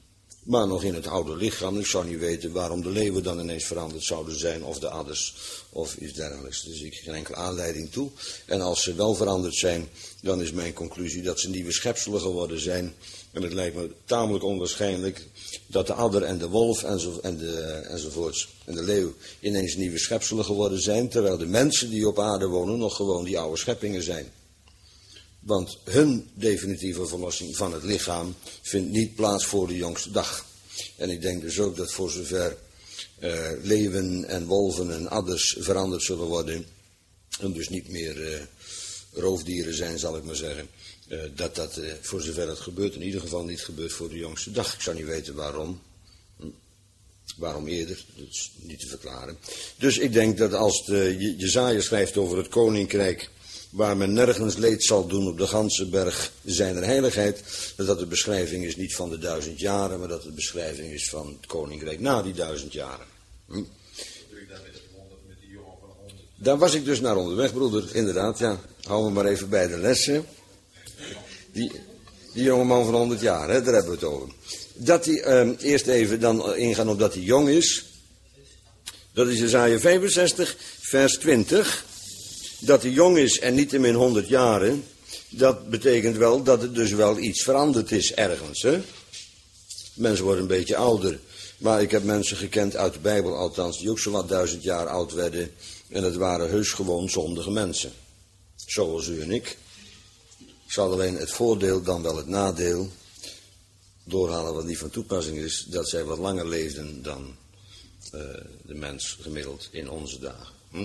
maar nog in het oude lichaam. Ik zou niet weten waarom de leeuwen dan ineens veranderd zouden zijn, of de adders, of iets dergelijks. Dus ik geen enkele aanleiding toe. En als ze wel veranderd zijn, dan is mijn conclusie dat ze nieuwe schepselen geworden zijn. En het lijkt me tamelijk onwaarschijnlijk dat de adder en de wolf enzo, en de, enzovoorts en de leeuw ineens nieuwe schepselen geworden zijn, terwijl de mensen die op aarde wonen nog gewoon die oude scheppingen zijn. Want hun definitieve verlossing van het lichaam vindt niet plaats voor de jongste dag. En ik denk dus ook dat voor zover uh, leeuwen en wolven en adders veranderd zullen worden, en dus niet meer uh, roofdieren zijn, zal ik maar zeggen, uh, dat dat uh, voor zover het gebeurt in ieder geval niet gebeurt voor de jongste dag. Ik zou niet weten waarom. Hm. Waarom eerder, dat is niet te verklaren. Dus ik denk dat als de Jesaja schrijft over het koninkrijk, waar men nergens leed zal doen op de ganse berg zijner heiligheid, dat dat de beschrijving is niet van de duizend jaren, maar dat het de beschrijving is van het koninkrijk na die duizend jaren. Hm? Wat doe je daar met, met die jongen van honderd? Daar was ik dus naar onderweg, broeder, inderdaad, ja. Hou me maar even bij de lessen. Die, die jongeman van honderd jaar, hè, daar hebben we het over. Dat hij, eh, eerst even dan ingaan op dat hij jong is. Dat is Jesaja vijfenzestig, vers twintig. Dat hij jong is en niettemin honderd jaren, dat betekent wel dat het dus wel iets veranderd is ergens. Hè? Mensen worden een beetje ouder, maar ik heb mensen gekend uit de Bijbel althans, die ook zo wat duizend jaar oud werden. En het waren heus gewoon zondige mensen. Zoals u en ik. Ik zal alleen het voordeel dan wel het nadeel doorhalen wat niet van toepassing is, dat zij wat langer leefden dan uh, de mens gemiddeld in onze dagen. Hm?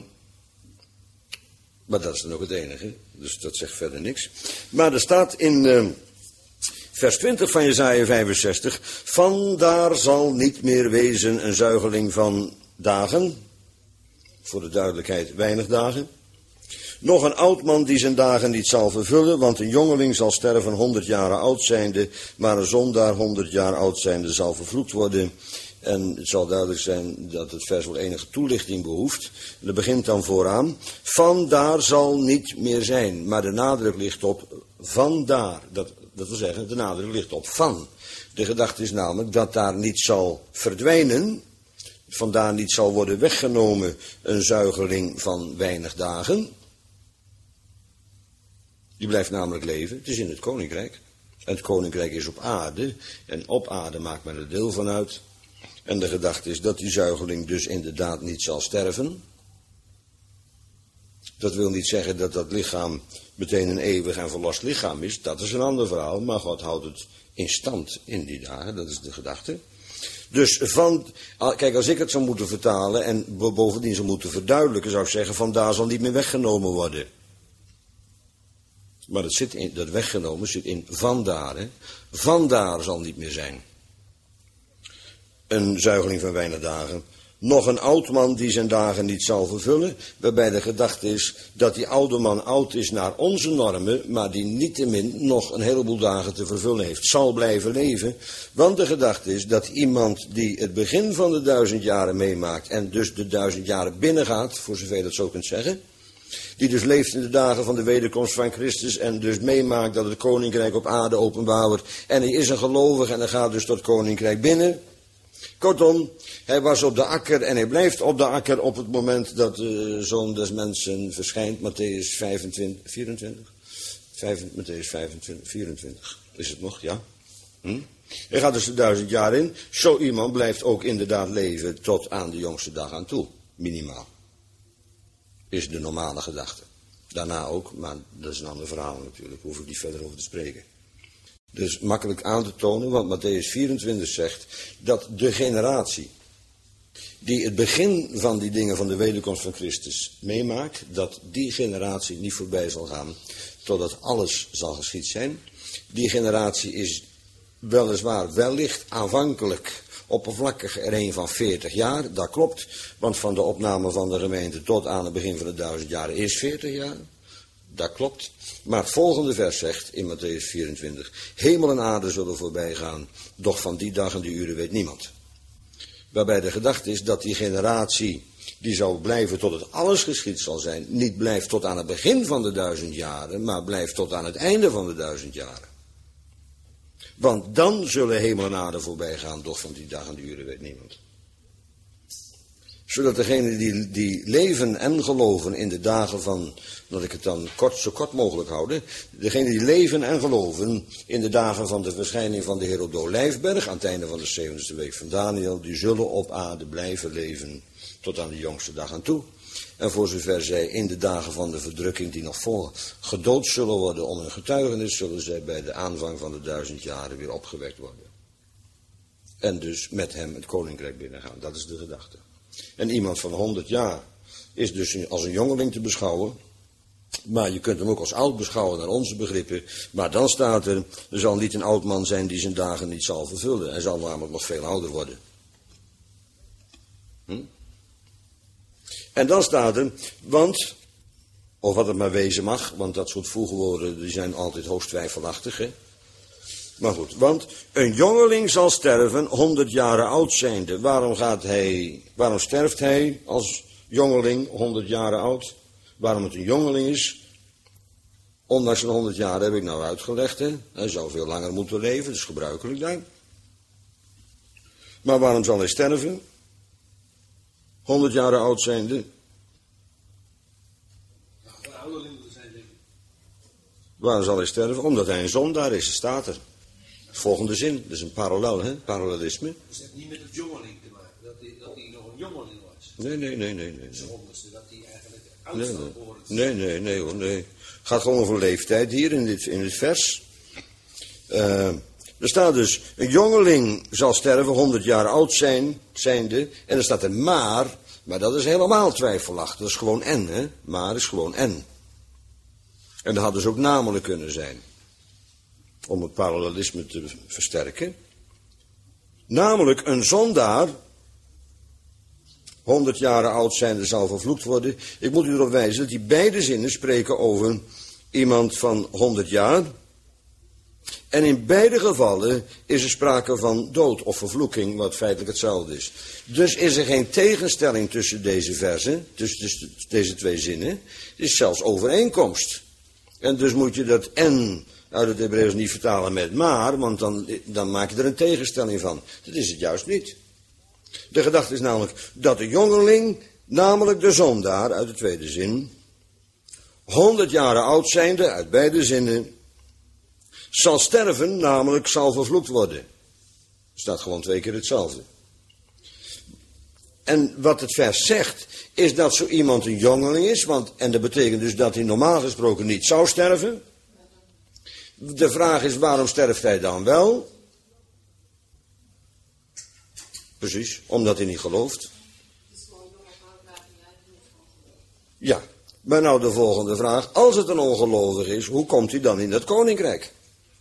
Maar dat is dan ook het enige, dus dat zegt verder niks. Maar er staat in uh, vers twintig van Jesaja vijfenzestig, vandaar zal niet meer wezen een zuigeling van dagen, voor de duidelijkheid weinig dagen, nog een oud man die zijn dagen niet zal vervullen, want een jongeling zal sterven honderd jaren oud zijnde, maar een zondaar honderd jaar oud zijnde zal vervloekt worden. En het zal duidelijk zijn dat het vers wel enige toelichting behoeft. En dat begint dan vooraan. Vandaar zal niet meer zijn. Maar de nadruk ligt op vandaar. Dat, dat wil zeggen, de nadruk ligt op van. De gedachte is namelijk dat daar niet zal verdwijnen. Vandaar niet zal worden weggenomen een zuigeling van weinig dagen. Die blijft namelijk leven. Het is in het koninkrijk. En het koninkrijk is op aarde. En op aarde maakt men er deel van uit. En de gedachte is dat die zuigeling dus inderdaad niet zal sterven. Dat wil niet zeggen dat dat lichaam meteen een eeuwig en verlost lichaam is. Dat is een ander verhaal, maar God houdt het in stand in die dagen. Dat is de gedachte. Dus van, kijk, als ik het zou moeten vertalen en bovendien zou moeten verduidelijken, zou ik zeggen, vandaar zal niet meer weggenomen worden. Maar dat, zit in, dat weggenomen zit in vandaar. Hè? Vandaar zal niet meer zijn. Een zuigeling van weinig dagen. Nog een oud man die zijn dagen niet zal vervullen. Waarbij de gedachte is dat die oude man oud is naar onze normen. Maar die niettemin nog een heleboel dagen te vervullen heeft. Zal blijven leven. Want de gedachte is dat iemand die het begin van de duizend jaren meemaakt. En dus de duizend jaren binnengaat. Voor zover je dat zo kunt zeggen. Die dus leeft in de dagen van de wederkomst van Christus. En dus meemaakt dat het koninkrijk op aarde openbaar wordt. En hij is een gelovige en hij gaat dus tot het koninkrijk binnen. Kortom, hij was op de akker en hij blijft op de akker op het moment dat de Zoon des Mensen verschijnt. Matthäus vijfentwintig, vierentwintig? Matthäus vijfentwintig, vierentwintig. Is het nog, ja? Hm? Hij gaat dus de duizend jaar in. Zo iemand blijft ook inderdaad leven tot aan de jongste dag aan toe. Minimaal. Is de normale gedachte. Daarna ook, maar dat is een ander verhaal natuurlijk. Daar hoef ik niet verder over te spreken. Dus makkelijk aan te tonen, want Matthäus vierentwintig zegt dat de generatie die het begin van die dingen van de wederkomst van Christus meemaakt, dat die generatie niet voorbij zal gaan totdat alles zal geschied zijn. Die generatie is weliswaar wellicht aanvankelijk oppervlakkig er een van veertig jaar, dat klopt, want van de opname van de gemeente tot aan het begin van de duizend jaren is veertig jaar. Dat klopt. Maar het volgende vers zegt in Matthäus vierentwintig. Hemel en aarde zullen voorbij gaan. Doch van die dag en die uren weet niemand. Waarbij de gedachte is dat die generatie die zou blijven tot het alles geschied zal zijn. Niet blijft tot aan het begin van de duizend jaren. Maar blijft tot aan het einde van de duizend jaren. Want dan zullen hemel en aarde voorbij gaan, doch van die dagen en die uren weet niemand. Zodat degenen die, die leven en geloven in de dagen van, dat ik het dan kort, zo kort mogelijk houden, degenen die leven en geloven in de dagen van de verschijning van de Heer op de Olijfberg, aan het einde van de zeventigste week van Daniel, die zullen op aarde blijven leven tot aan de jongste dag aan toe. En voor zover zij in de dagen van de verdrukking die nog voor gedood zullen worden om hun getuigenis, zullen zij bij de aanvang van de duizend jaren weer opgewekt worden. En dus met hem het koninkrijk binnengaan. Dat is de gedachte. En iemand van honderd jaar is dus als een jongeling te beschouwen. Maar je kunt hem ook als oud beschouwen naar onze begrippen. Maar dan staat er, er zal niet een oud man zijn die zijn dagen niet zal vervullen. Hij zal namelijk nog veel ouder worden. Hm? En dan staat er, want, of wat het maar wezen mag, want dat soort voegwoorden die zijn altijd hoogst twijfelachtig, hè. Maar goed, want een jongeling zal sterven honderd jaren oud zijnde. Waarom gaat hij, waarom sterft hij als jongeling honderd jaren oud? Waarom het een jongeling is? Ondanks zijn honderd jaar heb ik nou uitgelegd, hè. Hij zou veel langer moeten leven, dat is gebruikelijk daar. Maar waarom zal hij sterven? honderd jaren oud zijnde. Nou, een ouderling moeten zijn, denk ik. Waarom zal hij sterven? Omdat hij een zondaar is, staat er. Volgende zin, dat is een parallel, hè? Parallelisme. Dus het heeft niet met het jongeling te maken, dat hij, dat hij nog een jongeling was. Nee, nee, nee, nee. nee. Zijn honderdste, dat hij eigenlijk oud Nee, zou nee, worden. nee, nee, nee, hoor, nee. Het gaat gewoon over leeftijd hier in dit, in dit vers. Uh, er staat dus, een jongeling zal sterven, honderd jaar oud zijn, zijnde. En er staat er maar, maar dat is helemaal twijfelachtig. Dat is gewoon en, hè. Maar is gewoon en. En dat had dus ook namelijk kunnen zijn. Om het parallelisme te versterken. Namelijk een zondaar, honderd jaren oud zijnde, zal vervloekt worden. Ik moet u erop wijzen dat die beide zinnen spreken over iemand van honderd jaar. En in beide gevallen is er sprake van dood of vervloeking, wat feitelijk hetzelfde is. Dus is er geen tegenstelling tussen deze versen, tussen deze twee zinnen. Het is zelfs overeenkomst. En dus moet je dat en uit het Hebreeuws niet vertalen met maar, want dan, dan maak je er een tegenstelling van. Dat is het juist niet. De gedachte is namelijk dat de jongeling, namelijk de zondaar, uit de tweede zin, honderd jaren oud zijnde, uit beide zinnen, zal sterven, namelijk zal vervloekt worden. Er staat gewoon twee keer hetzelfde. En wat het vers zegt, is dat zo iemand een jongeling is, want, en dat betekent dus dat hij normaal gesproken niet zou sterven. De vraag is, waarom sterft hij dan wel? Precies, omdat hij niet gelooft. Ja, maar nou de volgende vraag. Als het een ongelovig is, hoe komt hij dan in het koninkrijk?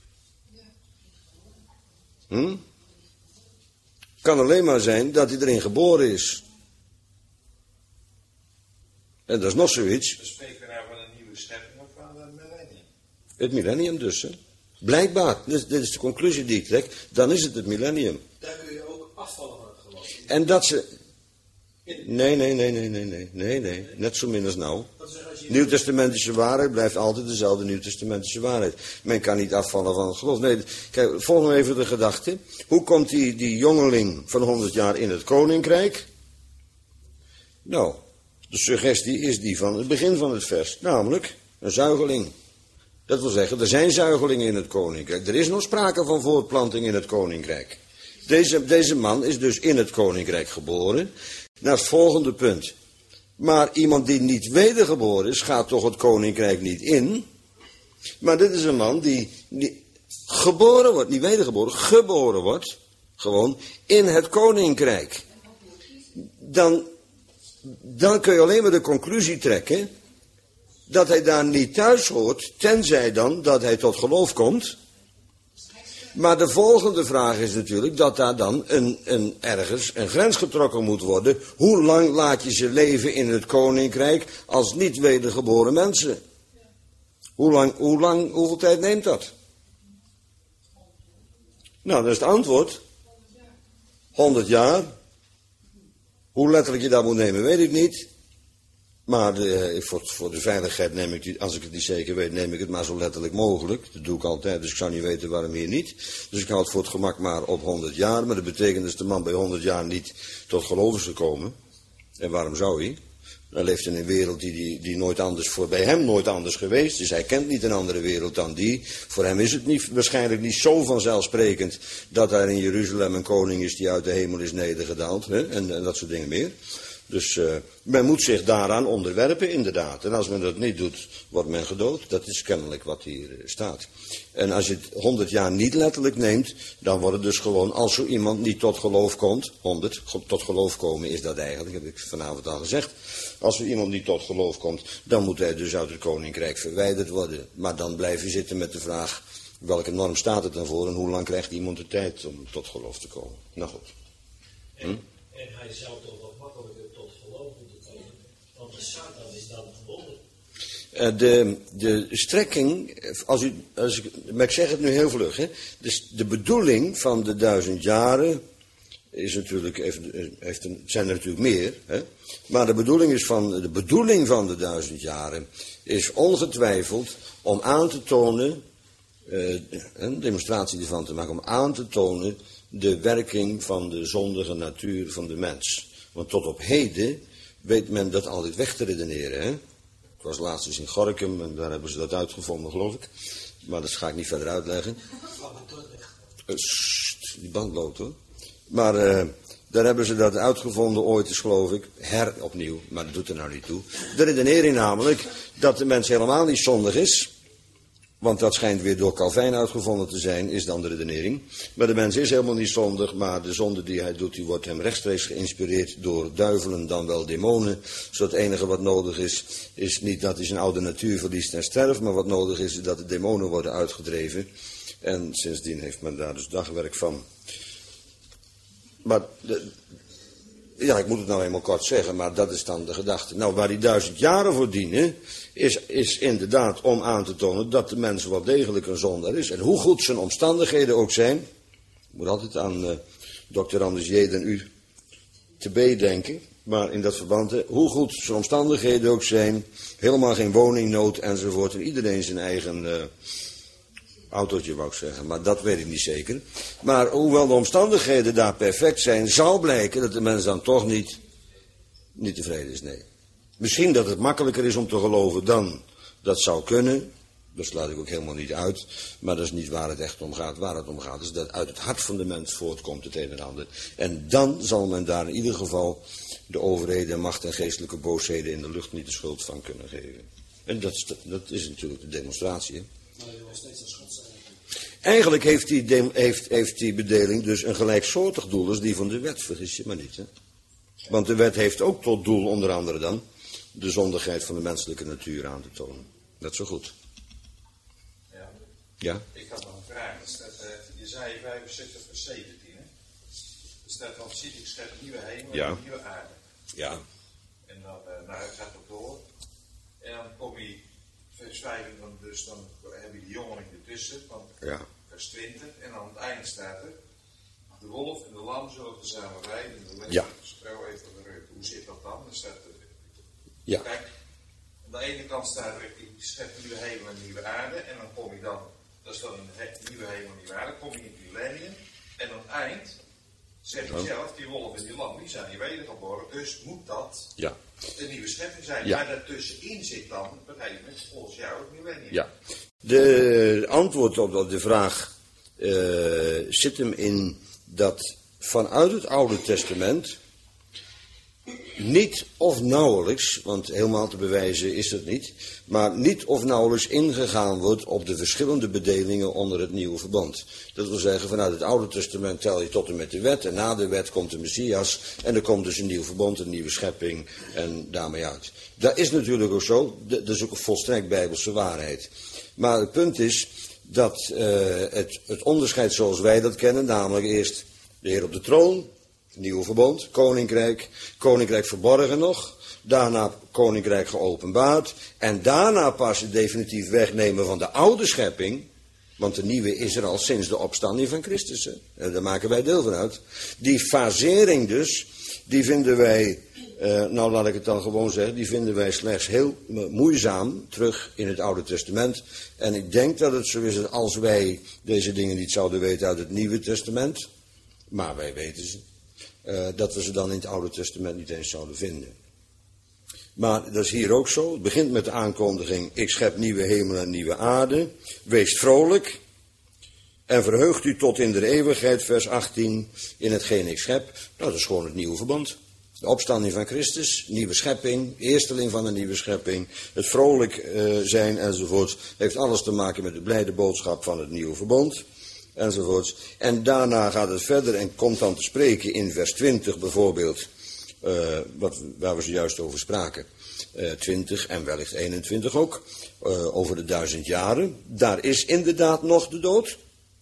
Hm? Kan alleen maar zijn dat hij erin geboren is. En dat is nog zoiets. We spreken nou van een nieuwe schepping of van een millennium? Het millennium dus, hè. Blijkbaar, dit, dit is de conclusie die ik trek, dan is het het millennium. Daar kun je ook afvallen van het geloof. En dat ze... Nee, nee, nee, nee, nee, nee, nee, nee, net zo min als nou. Nieuwtestamentische waarheid blijft altijd dezelfde Nieuwtestamentische waarheid. Men kan niet afvallen van het geloof. Nee, kijk, volg nou even de gedachte. Hoe komt die, die jongeling van honderd jaar in het koninkrijk? Nou, de suggestie is die van het begin van het vers. Namelijk, een zuigeling. Dat wil zeggen, er zijn zuigelingen in het koninkrijk. Er is nog sprake van voortplanting in het koninkrijk. Deze, deze man is dus in het koninkrijk geboren. Naar het volgende punt. Maar iemand die niet wedergeboren is, gaat toch het koninkrijk niet in. Maar dit is een man die, die geboren wordt, niet wedergeboren, geboren wordt. Gewoon in het koninkrijk. Dan, dan kun je alleen maar de conclusie trekken dat hij daar niet thuis hoort, tenzij dan dat hij tot geloof komt. Maar de volgende vraag is natuurlijk dat daar dan een, een, ergens een grens getrokken moet worden. Hoe lang laat je ze leven in het koninkrijk als niet wedergeboren mensen? Hoe lang, hoe lang, hoeveel tijd neemt dat? Nou, dat is het antwoord. honderd jaar. Hoe letterlijk je dat moet nemen, weet ik niet. Maar de, voor, voor de veiligheid neem ik, die, als ik het niet zeker weet, neem ik het maar zo letterlijk mogelijk. Dat doe ik altijd, dus ik zou niet weten waarom hier niet. Dus ik hou het voor het gemak maar op honderd jaar. Maar dat betekent dus de man bij honderd jaar niet tot geloof is gekomen. En waarom zou hij? Hij leeft in een wereld die, die, die nooit anders, voor bij hem nooit anders geweest is. Hij kent niet een andere wereld dan die. Voor hem is het niet, waarschijnlijk niet zo vanzelfsprekend dat daar in Jeruzalem een koning is die uit de hemel is nedergedaald. Hè? En, en dat soort dingen meer. Dus uh, men moet zich daaraan onderwerpen, inderdaad. En als men dat niet doet, wordt men gedood. Dat is kennelijk wat hier uh, staat. En als je het honderd jaar niet letterlijk neemt, dan wordt het dus gewoon, als zo iemand niet tot geloof komt, honderd, tot geloof komen is dat eigenlijk, heb ik vanavond al gezegd. Als er iemand niet tot geloof komt, dan moet hij dus uit het koninkrijk verwijderd worden. Maar dan blijf je zitten met de vraag, welke norm staat het dan voor en hoe lang krijgt iemand de tijd om tot geloof te komen? Nou goed. Hm? En, en hij zou toch wat makkelijker tot geloof moeten komen, want de Satan is dan verbonden. Uh, de, de strekking, als u, als ik, maar ik zeg het nu heel vlug, hè, dus de bedoeling van de duizend jaren is natuurlijk, heeft, heeft een, zijn er natuurlijk meer, hè, maar de bedoeling, is van, de bedoeling van de duizend jaren is ongetwijfeld om aan te tonen, uh, een demonstratie ervan te maken, om aan te tonen de werking van de zondige natuur van de mens. Want tot op heden weet men dat altijd weg te redeneren, hè. Ik was laatst eens in Gorinchem en daar hebben ze dat uitgevonden, geloof ik. Maar dat ga ik niet verder uitleggen. Uh, sst, die band loopt hoor. Maar uh, daar hebben ze dat uitgevonden ooit eens, geloof ik. Her opnieuw, maar dat doet er nou niet toe. De redenering namelijk dat de mens helemaal niet zondig is. Want dat schijnt weer door Calvijn uitgevonden te zijn, is dan de redenering. Maar de mens is helemaal niet zondig, maar de zonde die hij doet, die wordt hem rechtstreeks geïnspireerd door duivelen, dan wel demonen. Zodat het enige wat nodig is, is niet dat hij zijn oude natuur verliest en sterft, maar wat nodig is, is dat de demonen worden uitgedreven. En sindsdien heeft men daar dus dagwerk van. Maar, de, ja, ik moet het nou eenmaal kort zeggen, maar dat is dan de gedachte. Nou, waar die duizend jaren voor dienen, is, is inderdaad om aan te tonen dat de mens wel degelijk een zondaar is. En hoe goed zijn omstandigheden ook zijn, ik moet altijd aan uh, dokter Anders J. en u te B denken, maar in dat verband, hè, hoe goed zijn omstandigheden ook zijn, helemaal geen woningnood enzovoort, en iedereen zijn eigen uh, autootje wou ik zeggen, maar dat weet ik niet zeker. Maar hoewel de omstandigheden daar perfect zijn, zal blijken dat de mens dan toch niet, niet tevreden is, nee. Misschien dat het makkelijker is om te geloven dan, dat zou kunnen, dat sluit ik ook helemaal niet uit, maar dat is niet waar het echt om gaat. Waar het om gaat is dat uit het hart van de mens voortkomt het een en ander. En dan zal men daar in ieder geval de overheden, macht en geestelijke boosheden in de lucht niet de schuld van kunnen geven. En dat is, dat is natuurlijk de demonstratie, hè. Maar je was steeds als God zijn. Eigenlijk heeft die, de, heeft, heeft die bedeling dus een gelijksoortig doel als die van de wet, vergis je maar niet, hè. Want de wet heeft ook tot doel, onder andere dan, de zondigheid van de menselijke natuur aan te tonen. Dat is zo goed. Ja. Ja? Ik had nog een vraag. Dat staat, uh, Jesaja vijfenzestig vers zeventien. Hè? Er staat van, ziet ik schep een nieuwe hemel en Ja. een nieuwe aarde. Ja. En dan, uh, nou, het gaat ook door. En dan kom je, vers vijf, en dan, dus dan heb je die jongeling ertussen, van Ja. vers twintig. En aan het einde staat er, de wolf en de lam zullen tezamen rijden. En de lam Ja. spel heeft op de rug. Hoe zit dat dan? Dan staat er, Ja. kijk, aan de ene kant staat er, ik schep een nieuwe hemel en een nieuwe aarde. En dan kom je dan, dat is dan een he- nieuwe hemel en een nieuwe aarde. Dan kom je in het millennium. En aan het eind, zegt hij Ja. zelf, die wolf en die lam, die zijn hier wedergeboren. Dus moet dat Ja. een nieuwe schepping zijn. Ja. Maar daartussenin zit dan, op een gegeven moment, volgens jou het millennium. Ja. De antwoord op de vraag uh, zit hem in dat vanuit het Oude Testament niet of nauwelijks, want helemaal te bewijzen is het niet, maar niet of nauwelijks ingegaan wordt op de verschillende bedelingen onder het nieuwe verband. Dat wil zeggen, vanuit het Oude Testament tel je tot en met de wet en na de wet komt de Messias en er komt dus een nieuw verbond, een nieuwe schepping en daarmee uit. Dat is natuurlijk ook zo, dat is ook een volstrekt bijbelse waarheid. Maar het punt is dat uh, het, het onderscheid zoals wij dat kennen, namelijk eerst de Heer op de troon, nieuwe verbond, koninkrijk, koninkrijk verborgen nog, daarna koninkrijk geopenbaard en daarna pas het definitief wegnemen van de oude schepping, want de nieuwe is er al sinds de opstanding van Christus. Hè? En daar maken wij deel van uit. Die fasering dus, die vinden wij Uh, nou, laat ik het dan gewoon zeggen, die vinden wij slechts heel moeizaam terug in het Oude Testament. En ik denk dat het zo is dat als wij deze dingen niet zouden weten uit het Nieuwe Testament, maar wij weten ze, uh, dat we ze dan in het Oude Testament niet eens zouden vinden. Maar dat is hier ook zo. Het begint met de aankondiging, ik schep nieuwe hemel en nieuwe aarde. Wees vrolijk en verheugt u tot in de eeuwigheid, vers achttien, in hetgeen ik schep. Nou, dat is gewoon het nieuwe verbond. De opstanding van Christus, nieuwe schepping, eersteling van een nieuwe schepping, het vrolijk uh, zijn enzovoorts, heeft alles te maken met de blijde boodschap van het nieuwe verbond, enzovoorts. En daarna gaat het verder en komt dan te spreken in vers twintig bijvoorbeeld, uh, wat, waar we zojuist over spraken, uh, twintig en wellicht eenentwintig ook, uh, over de duizend jaren. Daar is inderdaad nog de dood.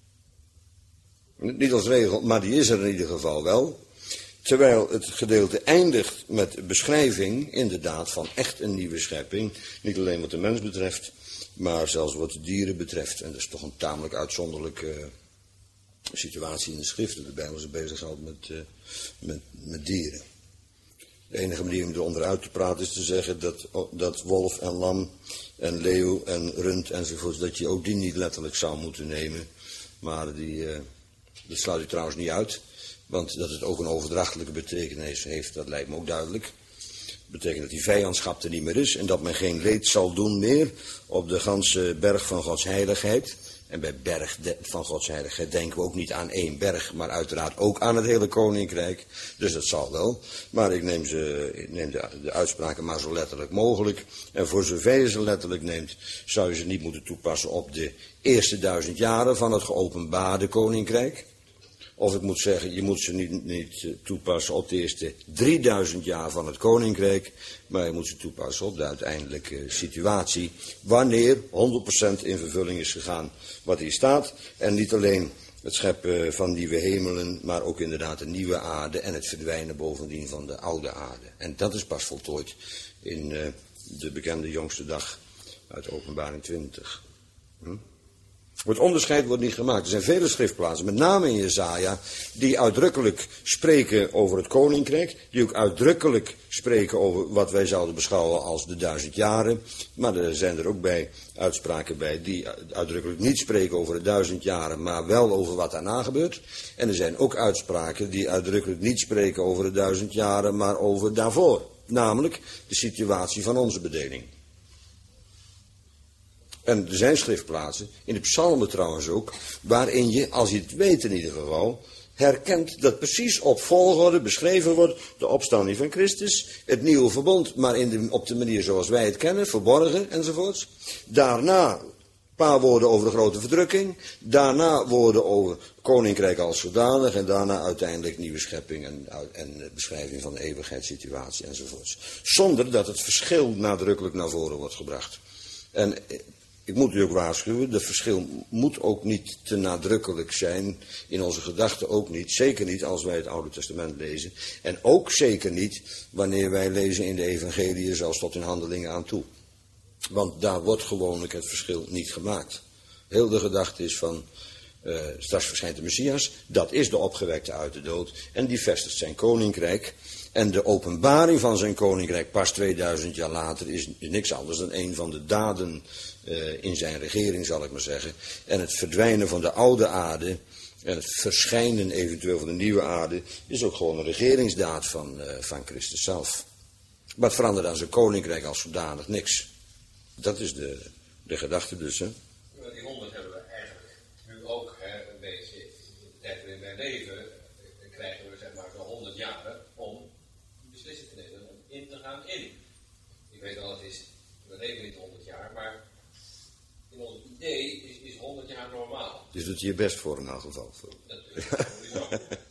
Niet als regel, maar die is er in ieder geval wel. Terwijl het gedeelte eindigt met beschrijving, inderdaad, van echt een nieuwe schepping. Niet alleen wat de mens betreft, maar zelfs wat de dieren betreft. En dat is toch een tamelijk uitzonderlijke uh, situatie in de schrift. Dat de Bijbel zich bezighoudt met, uh, met, met dieren. De enige manier om eronder uit te praten is te zeggen dat, dat wolf en lam en leeuw en rund enzovoort, dat je ook die niet letterlijk zou moeten nemen. Maar die, uh, dat sluit ik trouwens niet uit. Want dat het ook een overdrachtelijke betekenis heeft, dat lijkt me ook duidelijk. Dat betekent dat die vijandschap er niet meer is en dat men geen leed zal doen meer op de ganse berg van Gods heiligheid. En bij berg van Gods heiligheid denken we ook niet aan één berg, maar uiteraard ook aan het hele koninkrijk. Dus dat zal wel. Maar ik neem, ze, ik neem de, de uitspraken maar zo letterlijk mogelijk. En voor zover je ze letterlijk neemt, zou je ze niet moeten toepassen op de eerste duizend jaren van het geopenbaarde koninkrijk. Of ik moet zeggen, je moet ze niet, niet toepassen op de eerste drieduizend jaar van het koninkrijk, maar je moet ze toepassen op de uiteindelijke situatie, wanneer honderd procent in vervulling is gegaan wat hier staat. En niet alleen het scheppen van nieuwe hemelen, maar ook inderdaad een nieuwe aarde en het verdwijnen bovendien van de oude aarde. En dat is pas voltooid in uh, de bekende jongste dag uit Openbaring twintig. Hm? Het onderscheid wordt niet gemaakt. Er zijn vele schriftplaatsen, met name in Jesaja, die uitdrukkelijk spreken over het koninkrijk. Die ook uitdrukkelijk spreken over wat wij zouden beschouwen als de duizend jaren. Maar er zijn er ook bij uitspraken bij die uitdrukkelijk niet spreken over de duizend jaren, maar wel over wat daarna gebeurt. En er zijn ook uitspraken die uitdrukkelijk niet spreken over de duizend jaren, maar over daarvoor. Namelijk de situatie van onze bedeling. En er zijn schriftplaatsen, in de psalmen trouwens ook, waarin je, als je het weet in ieder geval, herkent dat precies op volgorde beschreven wordt de opstanding van Christus, het nieuwe verbond, maar in de, op de manier zoals wij het kennen, verborgen enzovoorts. Daarna een paar woorden over de grote verdrukking, daarna woorden over koninkrijk als zodanig en daarna uiteindelijk nieuwe schepping en, en beschrijving van de eeuwigheidssituatie enzovoorts. Zonder dat het verschil nadrukkelijk naar voren wordt gebracht. En ik moet u ook waarschuwen, dat verschil moet ook niet te nadrukkelijk zijn, in onze gedachten ook niet. Zeker niet als wij het Oude Testament lezen. En ook zeker niet wanneer wij lezen in de evangeliën, zelfs tot in handelingen aan toe. Want daar wordt gewoonlijk het verschil niet gemaakt. Heel de gedachte is van, uh, straks verschijnt de Messias, dat is de opgewekte uit de dood. En die vestigt zijn koninkrijk. En de openbaring van zijn koninkrijk pas tweeduizend jaar later is niks anders dan een van de daden uh, in zijn regering, zal ik maar zeggen. En het verdwijnen van de oude aarde en het verschijnen eventueel van de nieuwe aarde is ook gewoon een regeringsdaad van, uh, van Christus zelf. Maar het verandert aan zijn koninkrijk als zodanig niks. Dat is de, de gedachte dus, hè. Die honderd hebben we eigenlijk nu ook, hè, een beetje in de tijd waarin wij leven, krijgen we zeg maar zo'n honderd jaren om beslissing te nemen, om in te gaan in. Ik weet wel, het is, we leven niet honderd jaar, maar in ons idee is, is honderd jaar normaal. Dus doet je je best voor in elk geval. Dat is sowieso.